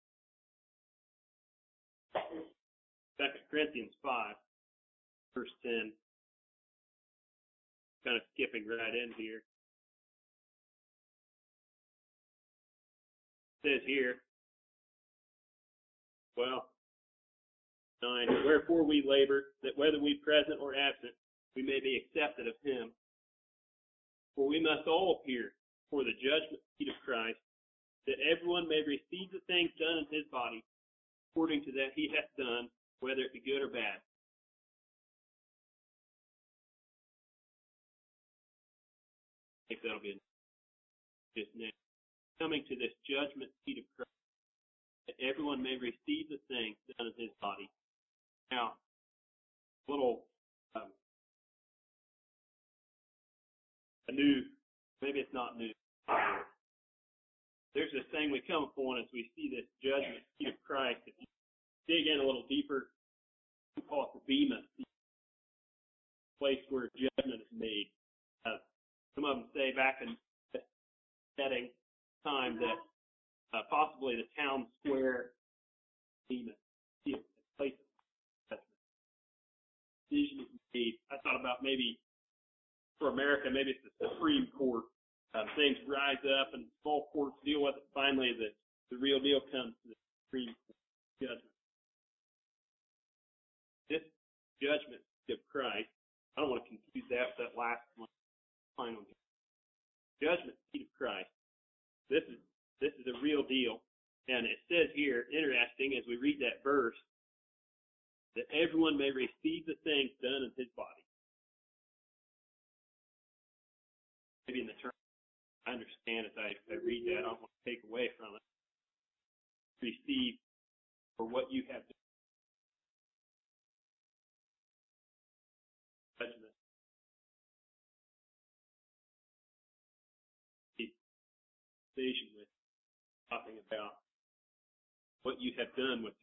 Second Corinthians five. Verse ten, kind of skipping right in here. It says here, well, nine, wherefore we labor, that whether we present or absent, we may be accepted of him. For we must all appear before the judgment seat of Christ, that everyone may receive the things done in his body, according to that he hath done, whether it be good or bad. I think that'll be just next. Coming to this judgment seat of Christ, that everyone may receive the things done in his body. Now, a little, um, a new, maybe it's not new. There's this thing we come upon as we see this judgment seat of Christ. If you dig in a little deeper, we call it the Bema seat, the place where judgment is made. Uh, Some of them say back in the setting time that uh, possibly the town square demon, you know, place of decision is made. I thought about maybe for America, maybe it's the Supreme Court. Um, things rise up and small courts deal with it. Finally, the, the real deal comes to the Supreme Court judgment. This judgment of Christ, I don't want to confuse that with that last one. Final judgment seat of Christ. This is this is a real deal, and it says here, interesting, as we read that verse, that everyone may receive the things done in his body. Maybe in the term, I understand as I, I read that, I don't want to take away from it. Receive for what you have done. Judgment. Decision with talking about what you have done with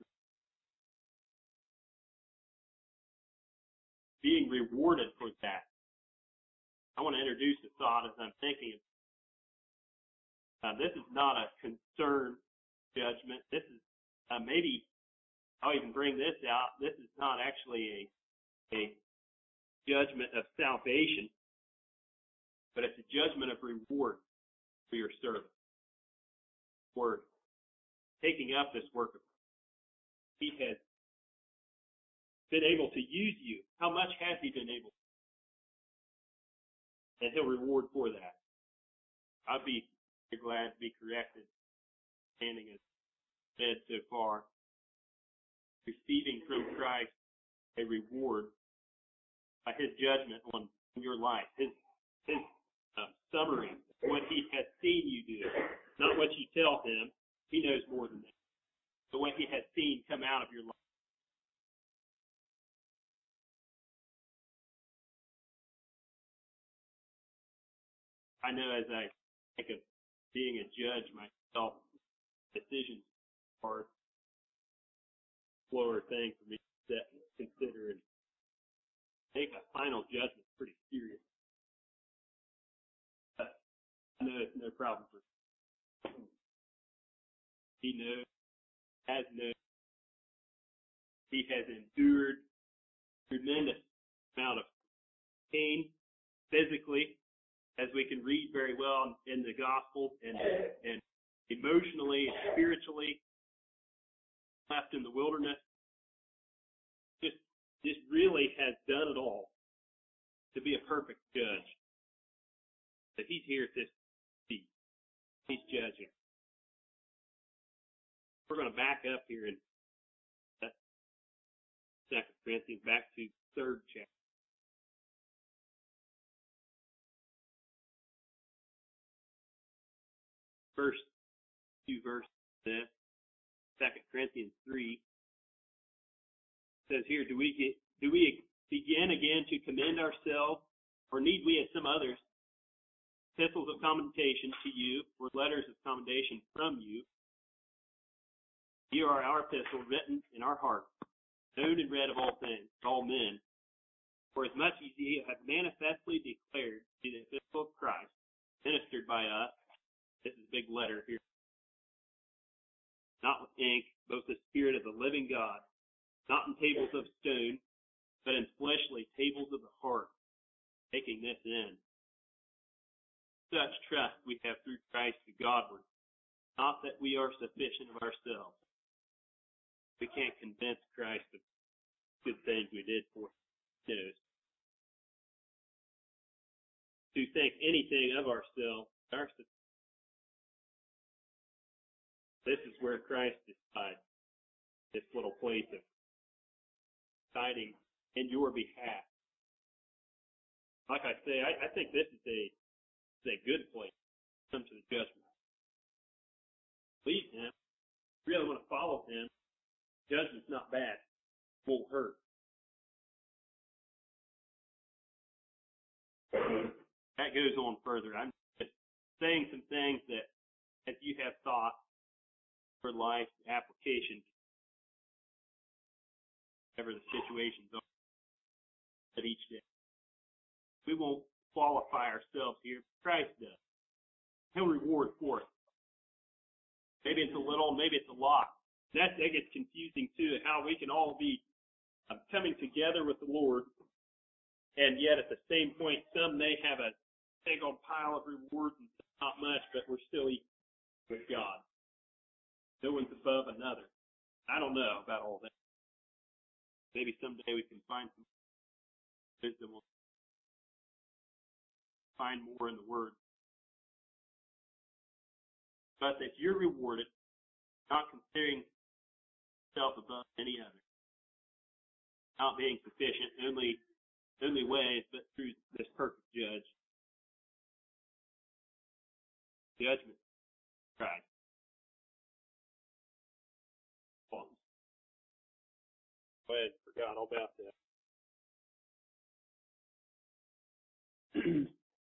being rewarded for that. I want to introduce a thought as I'm thinking. Uh, this is not a concern judgment. This is uh, maybe I'll even bring this out. This is not actually a a judgment of salvation, but it's a judgment of reward for your service. For taking up this work of He has been able to use you. How much has He been able to? And He'll reward for that. I'd be glad to be corrected, standing as said so far, receiving from Christ a reward by His judgment on your life, His His uh, summary, what He has seen you do, not what you tell Him. He knows more than that. But what He has seen come out of your life. I know as I think of being a judge myself, decisions are a slower thing for me to set and consider and make a final judgment pretty serious. But I know it's no problem for him. He knows, has known, He has endured tremendous amount of pain physically, as we can read very well in the gospel, and and emotionally and spiritually, left in the wilderness. Just just really has done it all to be a perfect judge. That He's here at this seat. He's judging. We're going to back up here in Second Corinthians, back to third chapter. First two verses of Second Corinthians three says here, do we get, do we begin again to commend ourselves, or need we, as some others, epistles of commendation to you, or letters of commendation from you? You are our epistle written in our heart, known and read of all things, all men. For as much as ye have manifestly declared to the epistle of Christ, ministered by us, this is a big letter here, not with ink, but with the Spirit of the living God, not in tables of stone, but in fleshly tables of the heart, taking this in. Such trust we have through Christ to Godward, not that we are sufficient of ourselves. We can't convince Christ of good things we did for Him. To think anything of ourselves, our this is where Christ decides this little place of deciding in your behalf. Like I say, I, I think this is a, is a good place to come to the judgment. Believe Him. Really want to follow Him. Judgment's not bad. It won't hurt. That goes on further. I'm just saying some things that, as you have thought for life application, whatever the situations are of each day. We won't qualify ourselves here. Christ does. He'll reward for it. Maybe it's a little, maybe it's a lot. That, that gets confusing too, how we can all be uh, coming together with the Lord, and yet at the same point, some may have a big old pile of rewards and not much, but we're still equal with God. No one's above another. I don't know about all that. Maybe someday we can find some wisdom. We'll find more in the Word. But if you're rewarded, not considering yourself above any other, not being sufficient, only only way is but through this perfect judge. Judgment, Christ. Go ahead, forgot all about that.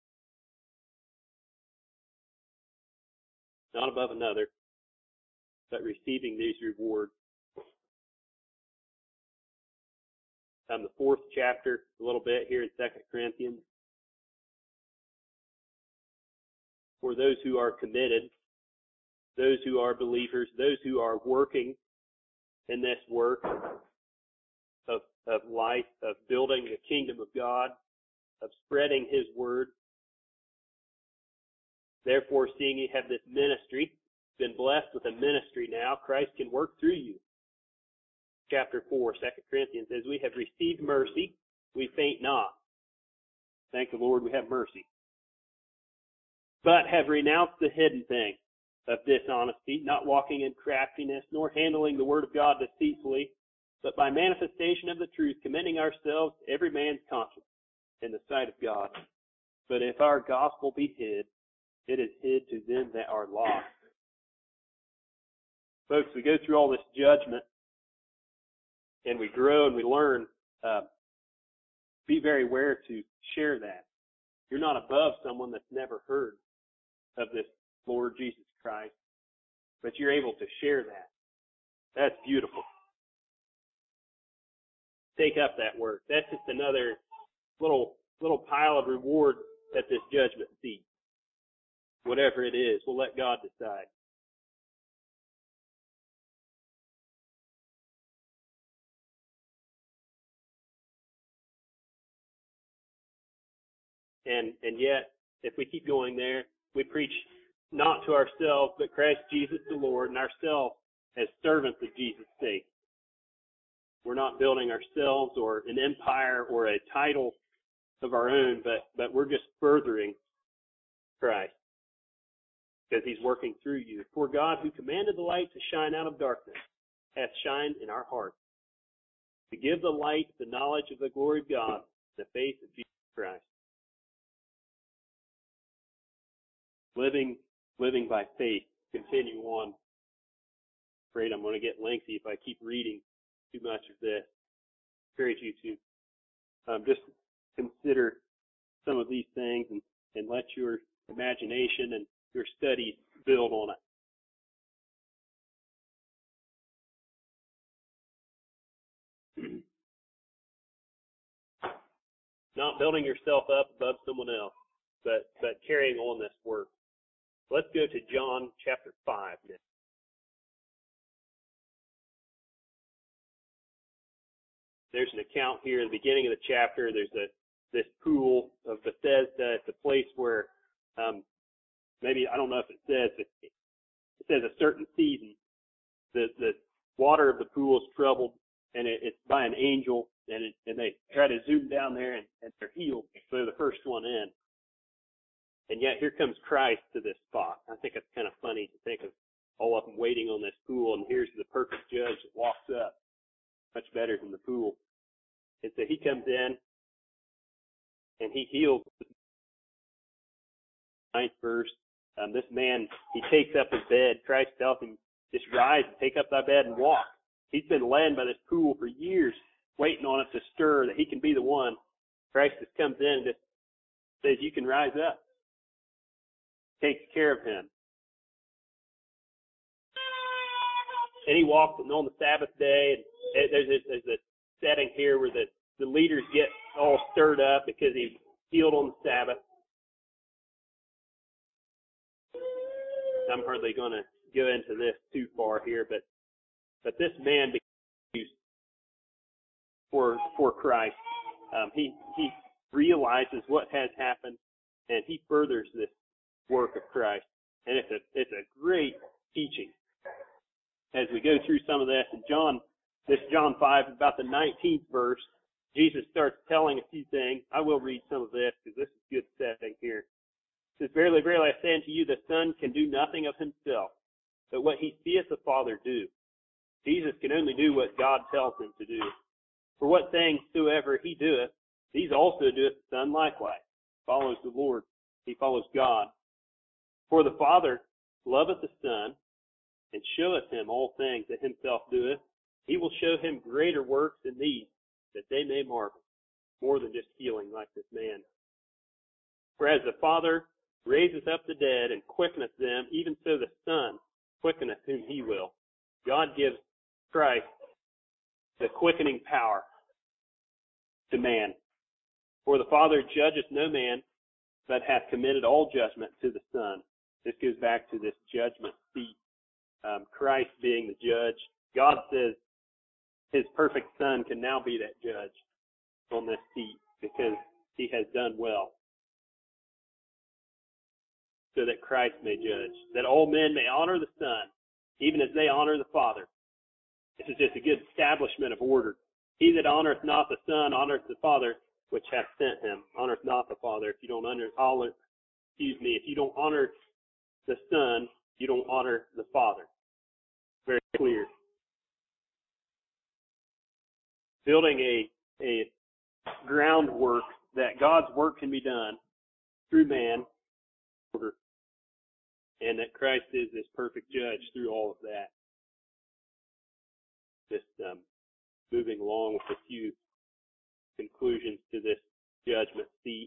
Not above another, but receiving these rewards. Um, the fourth chapter, a little bit here in Second Corinthians. for those who are committed, those who are believers, those who are working in this work of, of life, of building the kingdom of God, of spreading His word. Therefore, seeing you have this ministry, been blessed with a ministry now, Christ can work through you. Chapter four, Second Corinthians says, we have received mercy, we faint not. Thank the Lord we have mercy. But have renounced the hidden thing of dishonesty, not walking in craftiness, nor handling the word of God deceitfully, but by manifestation of the truth, commending ourselves to every man's conscience in the sight of God. But if our gospel be hid, it is hid to them that are lost. Folks, we go through all this judgment, and we grow and we learn. Uh, be very aware to share that. You're not above someone that's never heard of this Lord Jesus Christ, but you're able to share that. That's beautiful. Take up that work. That's just another little little pile of reward at this judgment seat. Whatever it is, we'll let God decide. And and yet, if we keep going there, we preach not to ourselves, but Christ Jesus the Lord, and ourselves as servants of Jesus' sake. We're not building ourselves or an empire or a title of our own, but, but we're just furthering Christ because He's working through you. For God, who commanded the light to shine out of darkness, hath shined in our hearts to give the light the knowledge of the glory of God in the face of Jesus Christ. Living, living by faith. Continue on. Afraid I'm going to get lengthy if I keep reading too much of this. I encourage you to um, just consider some of these things and, and let your imagination and your studies build on it. Not building yourself up above someone else, but, but carrying on this work. Let's go to John chapter five now. There's an account here at the beginning of the chapter. There's a this pool of Bethesda. It's a place where um, maybe, I don't know if it says, but it says a certain season. The the water of the pool is troubled, and it, it's by an angel, and it, and they try to zoom down there, and, and they're healed. So they're the first one in. And yet here comes Christ to this spot. I think it's kind of funny to think of all of them waiting on this pool, and here's the perfect judge that walks up. Much better than the pool. And so he comes in, and he heals the ninth verse. Um, this man, he takes up his bed. Christ tells him, just rise and take up thy bed and walk. He's been laying by this pool for years, waiting on it to stir, that he can be the one. Christ just comes in and just says, you can rise up. Takes care of him. And he walks on the Sabbath day, and there's a, there's a setting here where the, the leaders get all stirred up because he healed on the Sabbath. I'm hardly going to go into this too far here, but but this man became used for for Christ. Um, he he realizes what has happened, and he furthers this work of Christ. And it's a it's a great teaching as we go through some of this. And John, this John five, about the nineteenth verse, Jesus starts telling a few things. I will read some of this because this is good setting here. It says, verily, verily, I say unto you, the Son can do nothing of himself, but what he seeth the Father do. Jesus can only do what God tells him to do. For what things soever he doeth, these also doeth the Son likewise. Follows the Lord. He follows God. For the Father loveth the Son, and showeth him all things that himself doeth. He will show him greater works than these, that they may marvel. More than just healing like this man. For as the Father raiseth up the dead and quickeneth them, even so the Son quickeneth whom he will. God gives Christ the quickening power to man. For the Father judgeth no man, but hath committed all judgment to the Son, This goes back to this judgment seat. Um, Christ being the judge. God says his perfect Son can now be that judge on this seat because he has done well. So that Christ may judge. That all men may honor the Son, even as they honor the Father. This is just a good establishment of order. He that honoreth not the Son honoreth the Father which hath sent him. Honoreth not the Father. If you don't honor, honor excuse me, if you don't honor the Son, you don't honor the Father. Very clear. Building a, a groundwork that God's work can be done through man, and that Christ is this perfect judge through all of that. Just um, moving along with a few conclusions to this judgment seat.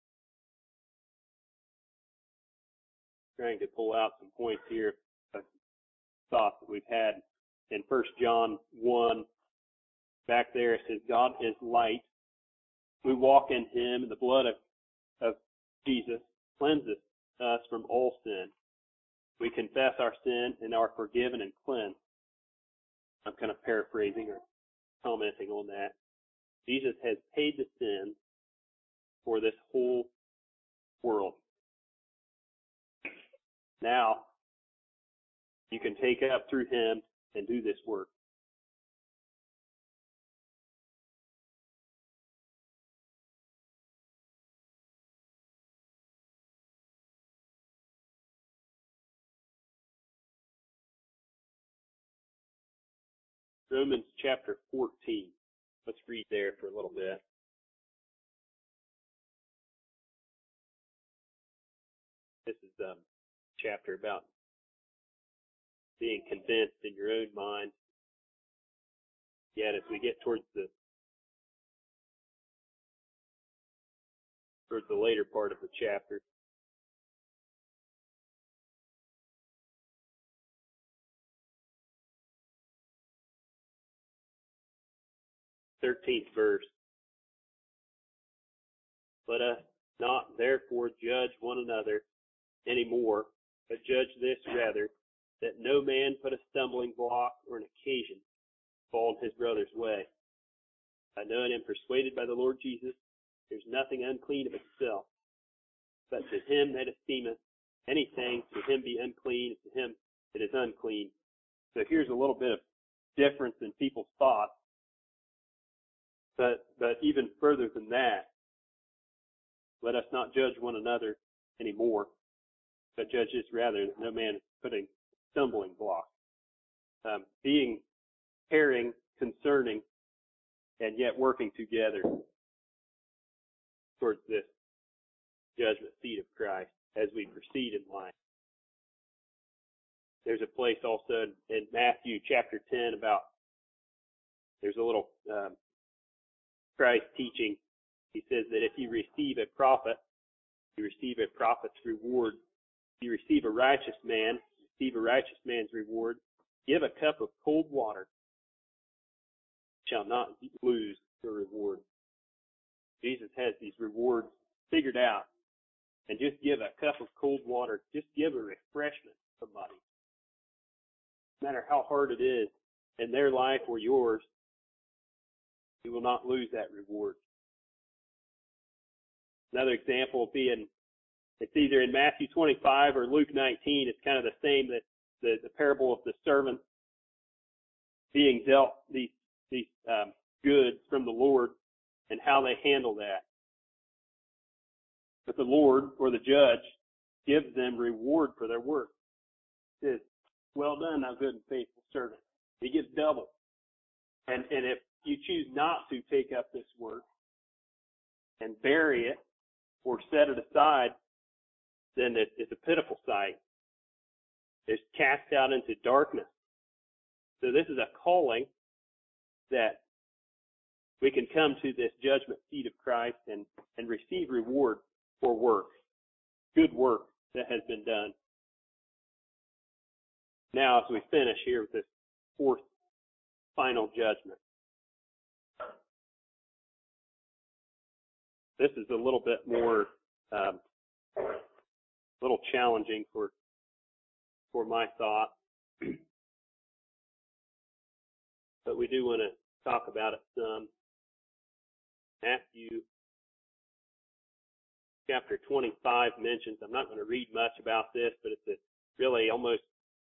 Trying to pull out some points here of thoughts that we've had in First John one. Back there it says, God is light. We walk in him, and the blood of, of Jesus cleanses us from all sin. We confess our sin and are forgiven and cleansed. I'm kind of paraphrasing or commenting on that. Jesus has paid the sin for this whole world. Now, you can take up through him and do this work. Romans chapter fourteen. Let's read there for a little bit. This is a um, chapter about being convinced in your own mind. Yet as we get towards the towards the later part of the chapter, thirteenth verse. Let us not therefore judge one another any more, but judge this rather, that no man put a stumbling block or an occasion fall in his brother's way. I know and am persuaded by the Lord Jesus, there's nothing unclean of itself, but to him that esteemeth anything, to him be unclean, to him it is unclean. So here's a little bit of difference in people's thoughts. But but even further than that, let us not judge one another anymore, but judge this rather, that no man is putting stumbling block. Um, being caring, concerning, and yet working together towards this judgment seat of Christ as we proceed in life. There's a place also in Matthew chapter ten about, there's a little um, Christ teaching. He says that if you receive a prophet, you receive a prophet's reward. If you receive a righteous man, receive a righteous man's reward. Give a cup of cold water, shall not lose your reward. Jesus has these rewards figured out. And just give a cup of cold water, just give a refreshment to somebody. No matter how hard it is in their life or yours, you will not lose that reward. Another example will be in, it's either in Matthew twenty-five or Luke nineteen. It's kind of the same, that the, the parable of the servants being dealt these, these um, goods from the Lord and how they handle that. But the Lord, or the judge, gives them reward for their work. He says, well done, thou good and faithful servant. He gives double. And, and if you choose not to take up this work and bury it or set it aside, then it, it's a pitiful sight. It's cast out into darkness. So this is a calling that we can come to this judgment seat of Christ and, and receive reward for work, good work that has been done. Now, as we finish here with this fourth final judgment, this is a little bit more um, little challenging for for my thought. But we do want to talk about it some. Matthew chapter twenty-five mentions, I'm not going to read much about this, but it's a really almost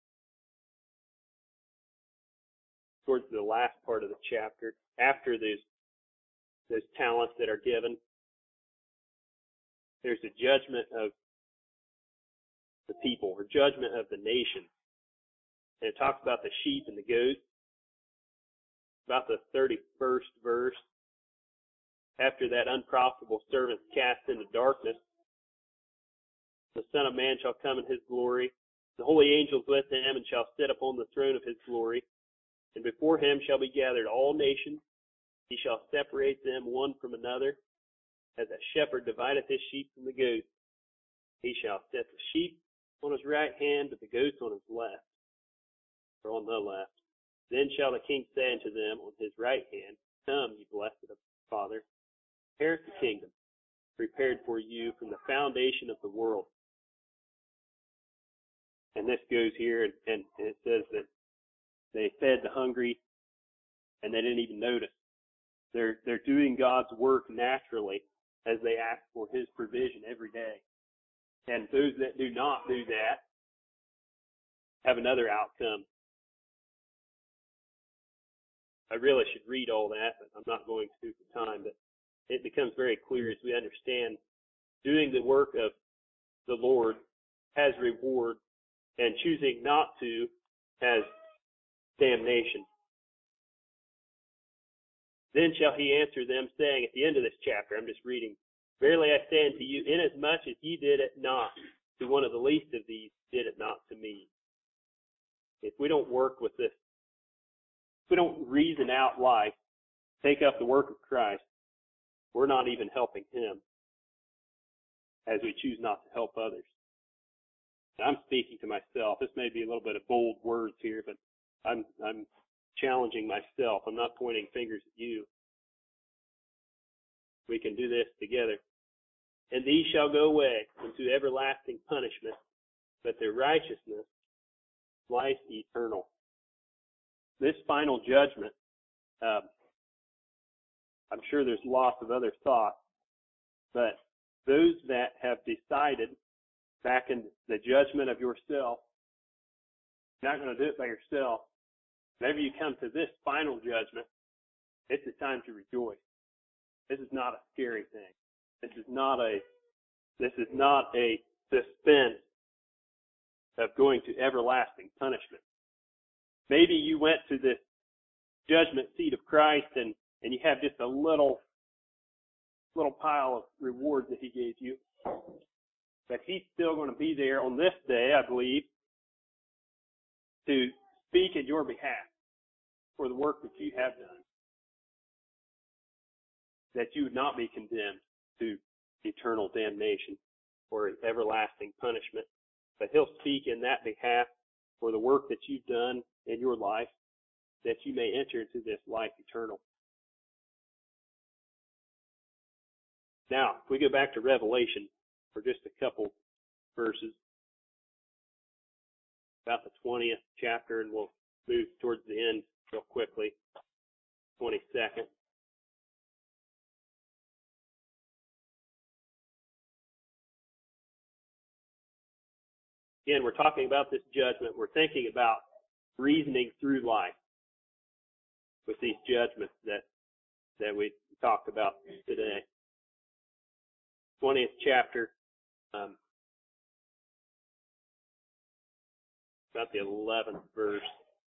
towards the last part of the chapter, after those, those talents that are given. There's a judgment of the people, or judgment of the nation. And it talks about the sheep and the goats. About the thirty-first verse. After that unprofitable servant is cast into darkness, the Son of Man shall come in his glory, the holy angels with him, and shall sit upon the throne of his glory. And before him shall be gathered all nations. He shall separate them one from another, as a shepherd divideth his sheep from the goats. He shall set the sheep on his right hand, but the goats on his left, or on the left. Then shall the king say unto them on his right hand, Come, ye blessed of the Father, inherit the kingdom, prepared for you from the foundation of the world. And this goes here, and, and it says that they fed the hungry, and they didn't even notice. They're they're doing God's work naturally as they ask for His provision every day. And those that do not do that have another outcome. I really should read all that, but I'm not going to for time. But it becomes very clear as we understand doing the work of the Lord has reward, and choosing not to has damnation. Then shall he answer them, saying, at the end of this chapter, I'm just reading, Verily I say unto you, inasmuch as ye did it not to one of the least of these, did it not to me. If we don't work with this, if we don't reason out life, take up the work of Christ, we're not even helping Him as we choose not to help others. And I'm speaking to myself. This may be a little bit of bold words here, but I'm I'm challenging myself. I'm not pointing fingers at you. We can do this together. And these shall go away into everlasting punishment, but their righteousness, life eternal. This final judgment, um, I'm sure there's lots of other thoughts, but those that have decided back in the judgment of yourself, you're not going to do it by yourself. Whenever you come to this final judgment, it's a time to rejoice. This is not a scary thing. This is not a this is not a suspense of going to everlasting punishment. Maybe you went to this judgment seat of Christ and, and you have just a little little pile of rewards that He gave you. But He's still going to be there on this day, I believe, to speak in your behalf for the work that you have done, that you would not be condemned to eternal damnation or everlasting punishment, but He'll speak in that behalf for the work that you've done in your life, that you may enter into this life eternal. Now, if we go back to Revelation for just a couple verses, about the twentieth chapter, and we'll move towards the end real quickly, twenty-second. Again, we're talking about this judgment. We're thinking about reasoning through life with these judgments that, that we talked about today. twentieth chapter, um, about the eleventh verse.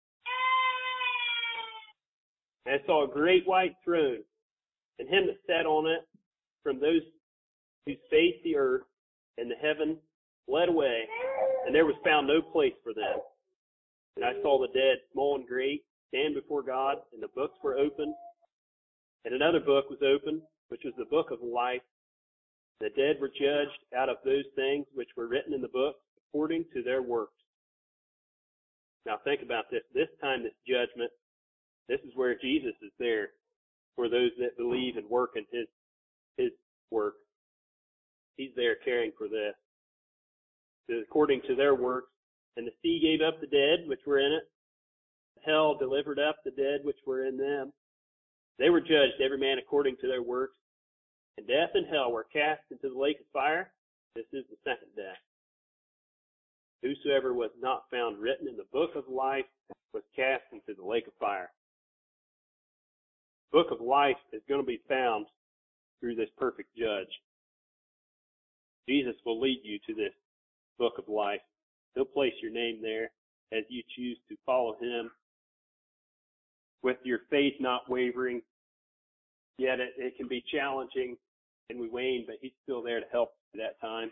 And I saw a great white throne, and Him that sat on it, from those who faced the earth and the heaven fled away, and there was found no place for them. And I saw the dead, small and great, stand before God, and the books were opened. And another book was opened, which was the book of life. The dead were judged out of those things which were written in the book, according to their works. Now think about this. This time, this judgment, this is where Jesus is there for those that believe and work in His His work. He's there caring for this. according to their works. And the sea gave up the dead which were in it. Hell delivered up the dead which were in them. They were judged, every man according to their works. And death and hell were cast into the lake of fire. This is the second death. Whosoever was not found written in the book of life was cast into the lake of fire. The book of life is going to be found through this perfect judge. Jesus will lead you to this book of life. He'll place your name there as you choose to follow him with your faith not wavering. Yet it, it can be challenging and we wane, but he's still there to help at that time.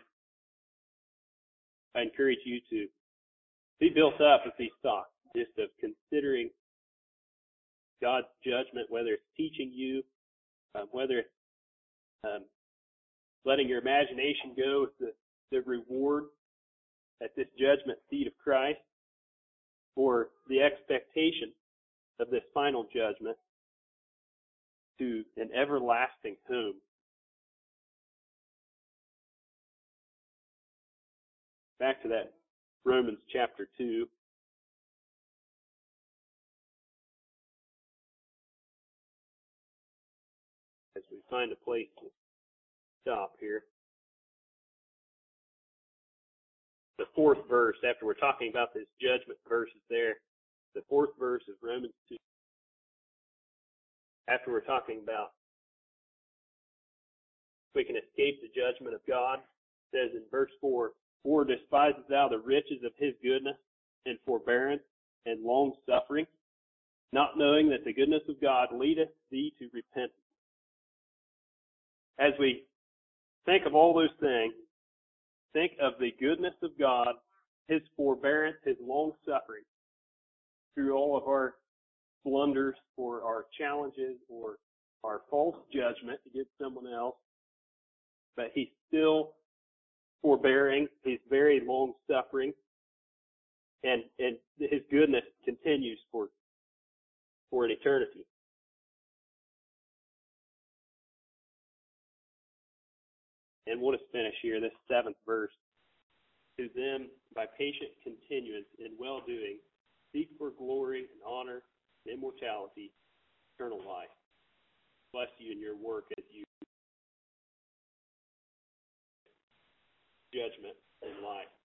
I encourage you to be built up with these thoughts, just of considering God's judgment, whether it's teaching you, um, whether it's um, letting your imagination go with the, the reward at this judgment seat of Christ, or the expectation of this final judgment to an everlasting home. Back to that Romans chapter two. As we find a place to stop here. The fourth verse, after we're talking about this judgment verses there, the fourth verse of Romans two. After we're talking about we can escape the judgment of God, it says in verse four, "For despisest thou the riches of his goodness and forbearance and long suffering, not knowing that the goodness of God leadeth thee to repentance." As we think of all those things, think of the goodness of God, his forbearance, his long suffering through all of our blunders or our challenges or our false judgment against someone else. But he's still forbearing, he's very long suffering, and, and his goodness continues for, for an eternity. And we'll just finish here, this seventh verse. "To them, by patient continuance in well-doing, seek for glory and honor and immortality, eternal life." Bless you in your work as you judgment in life.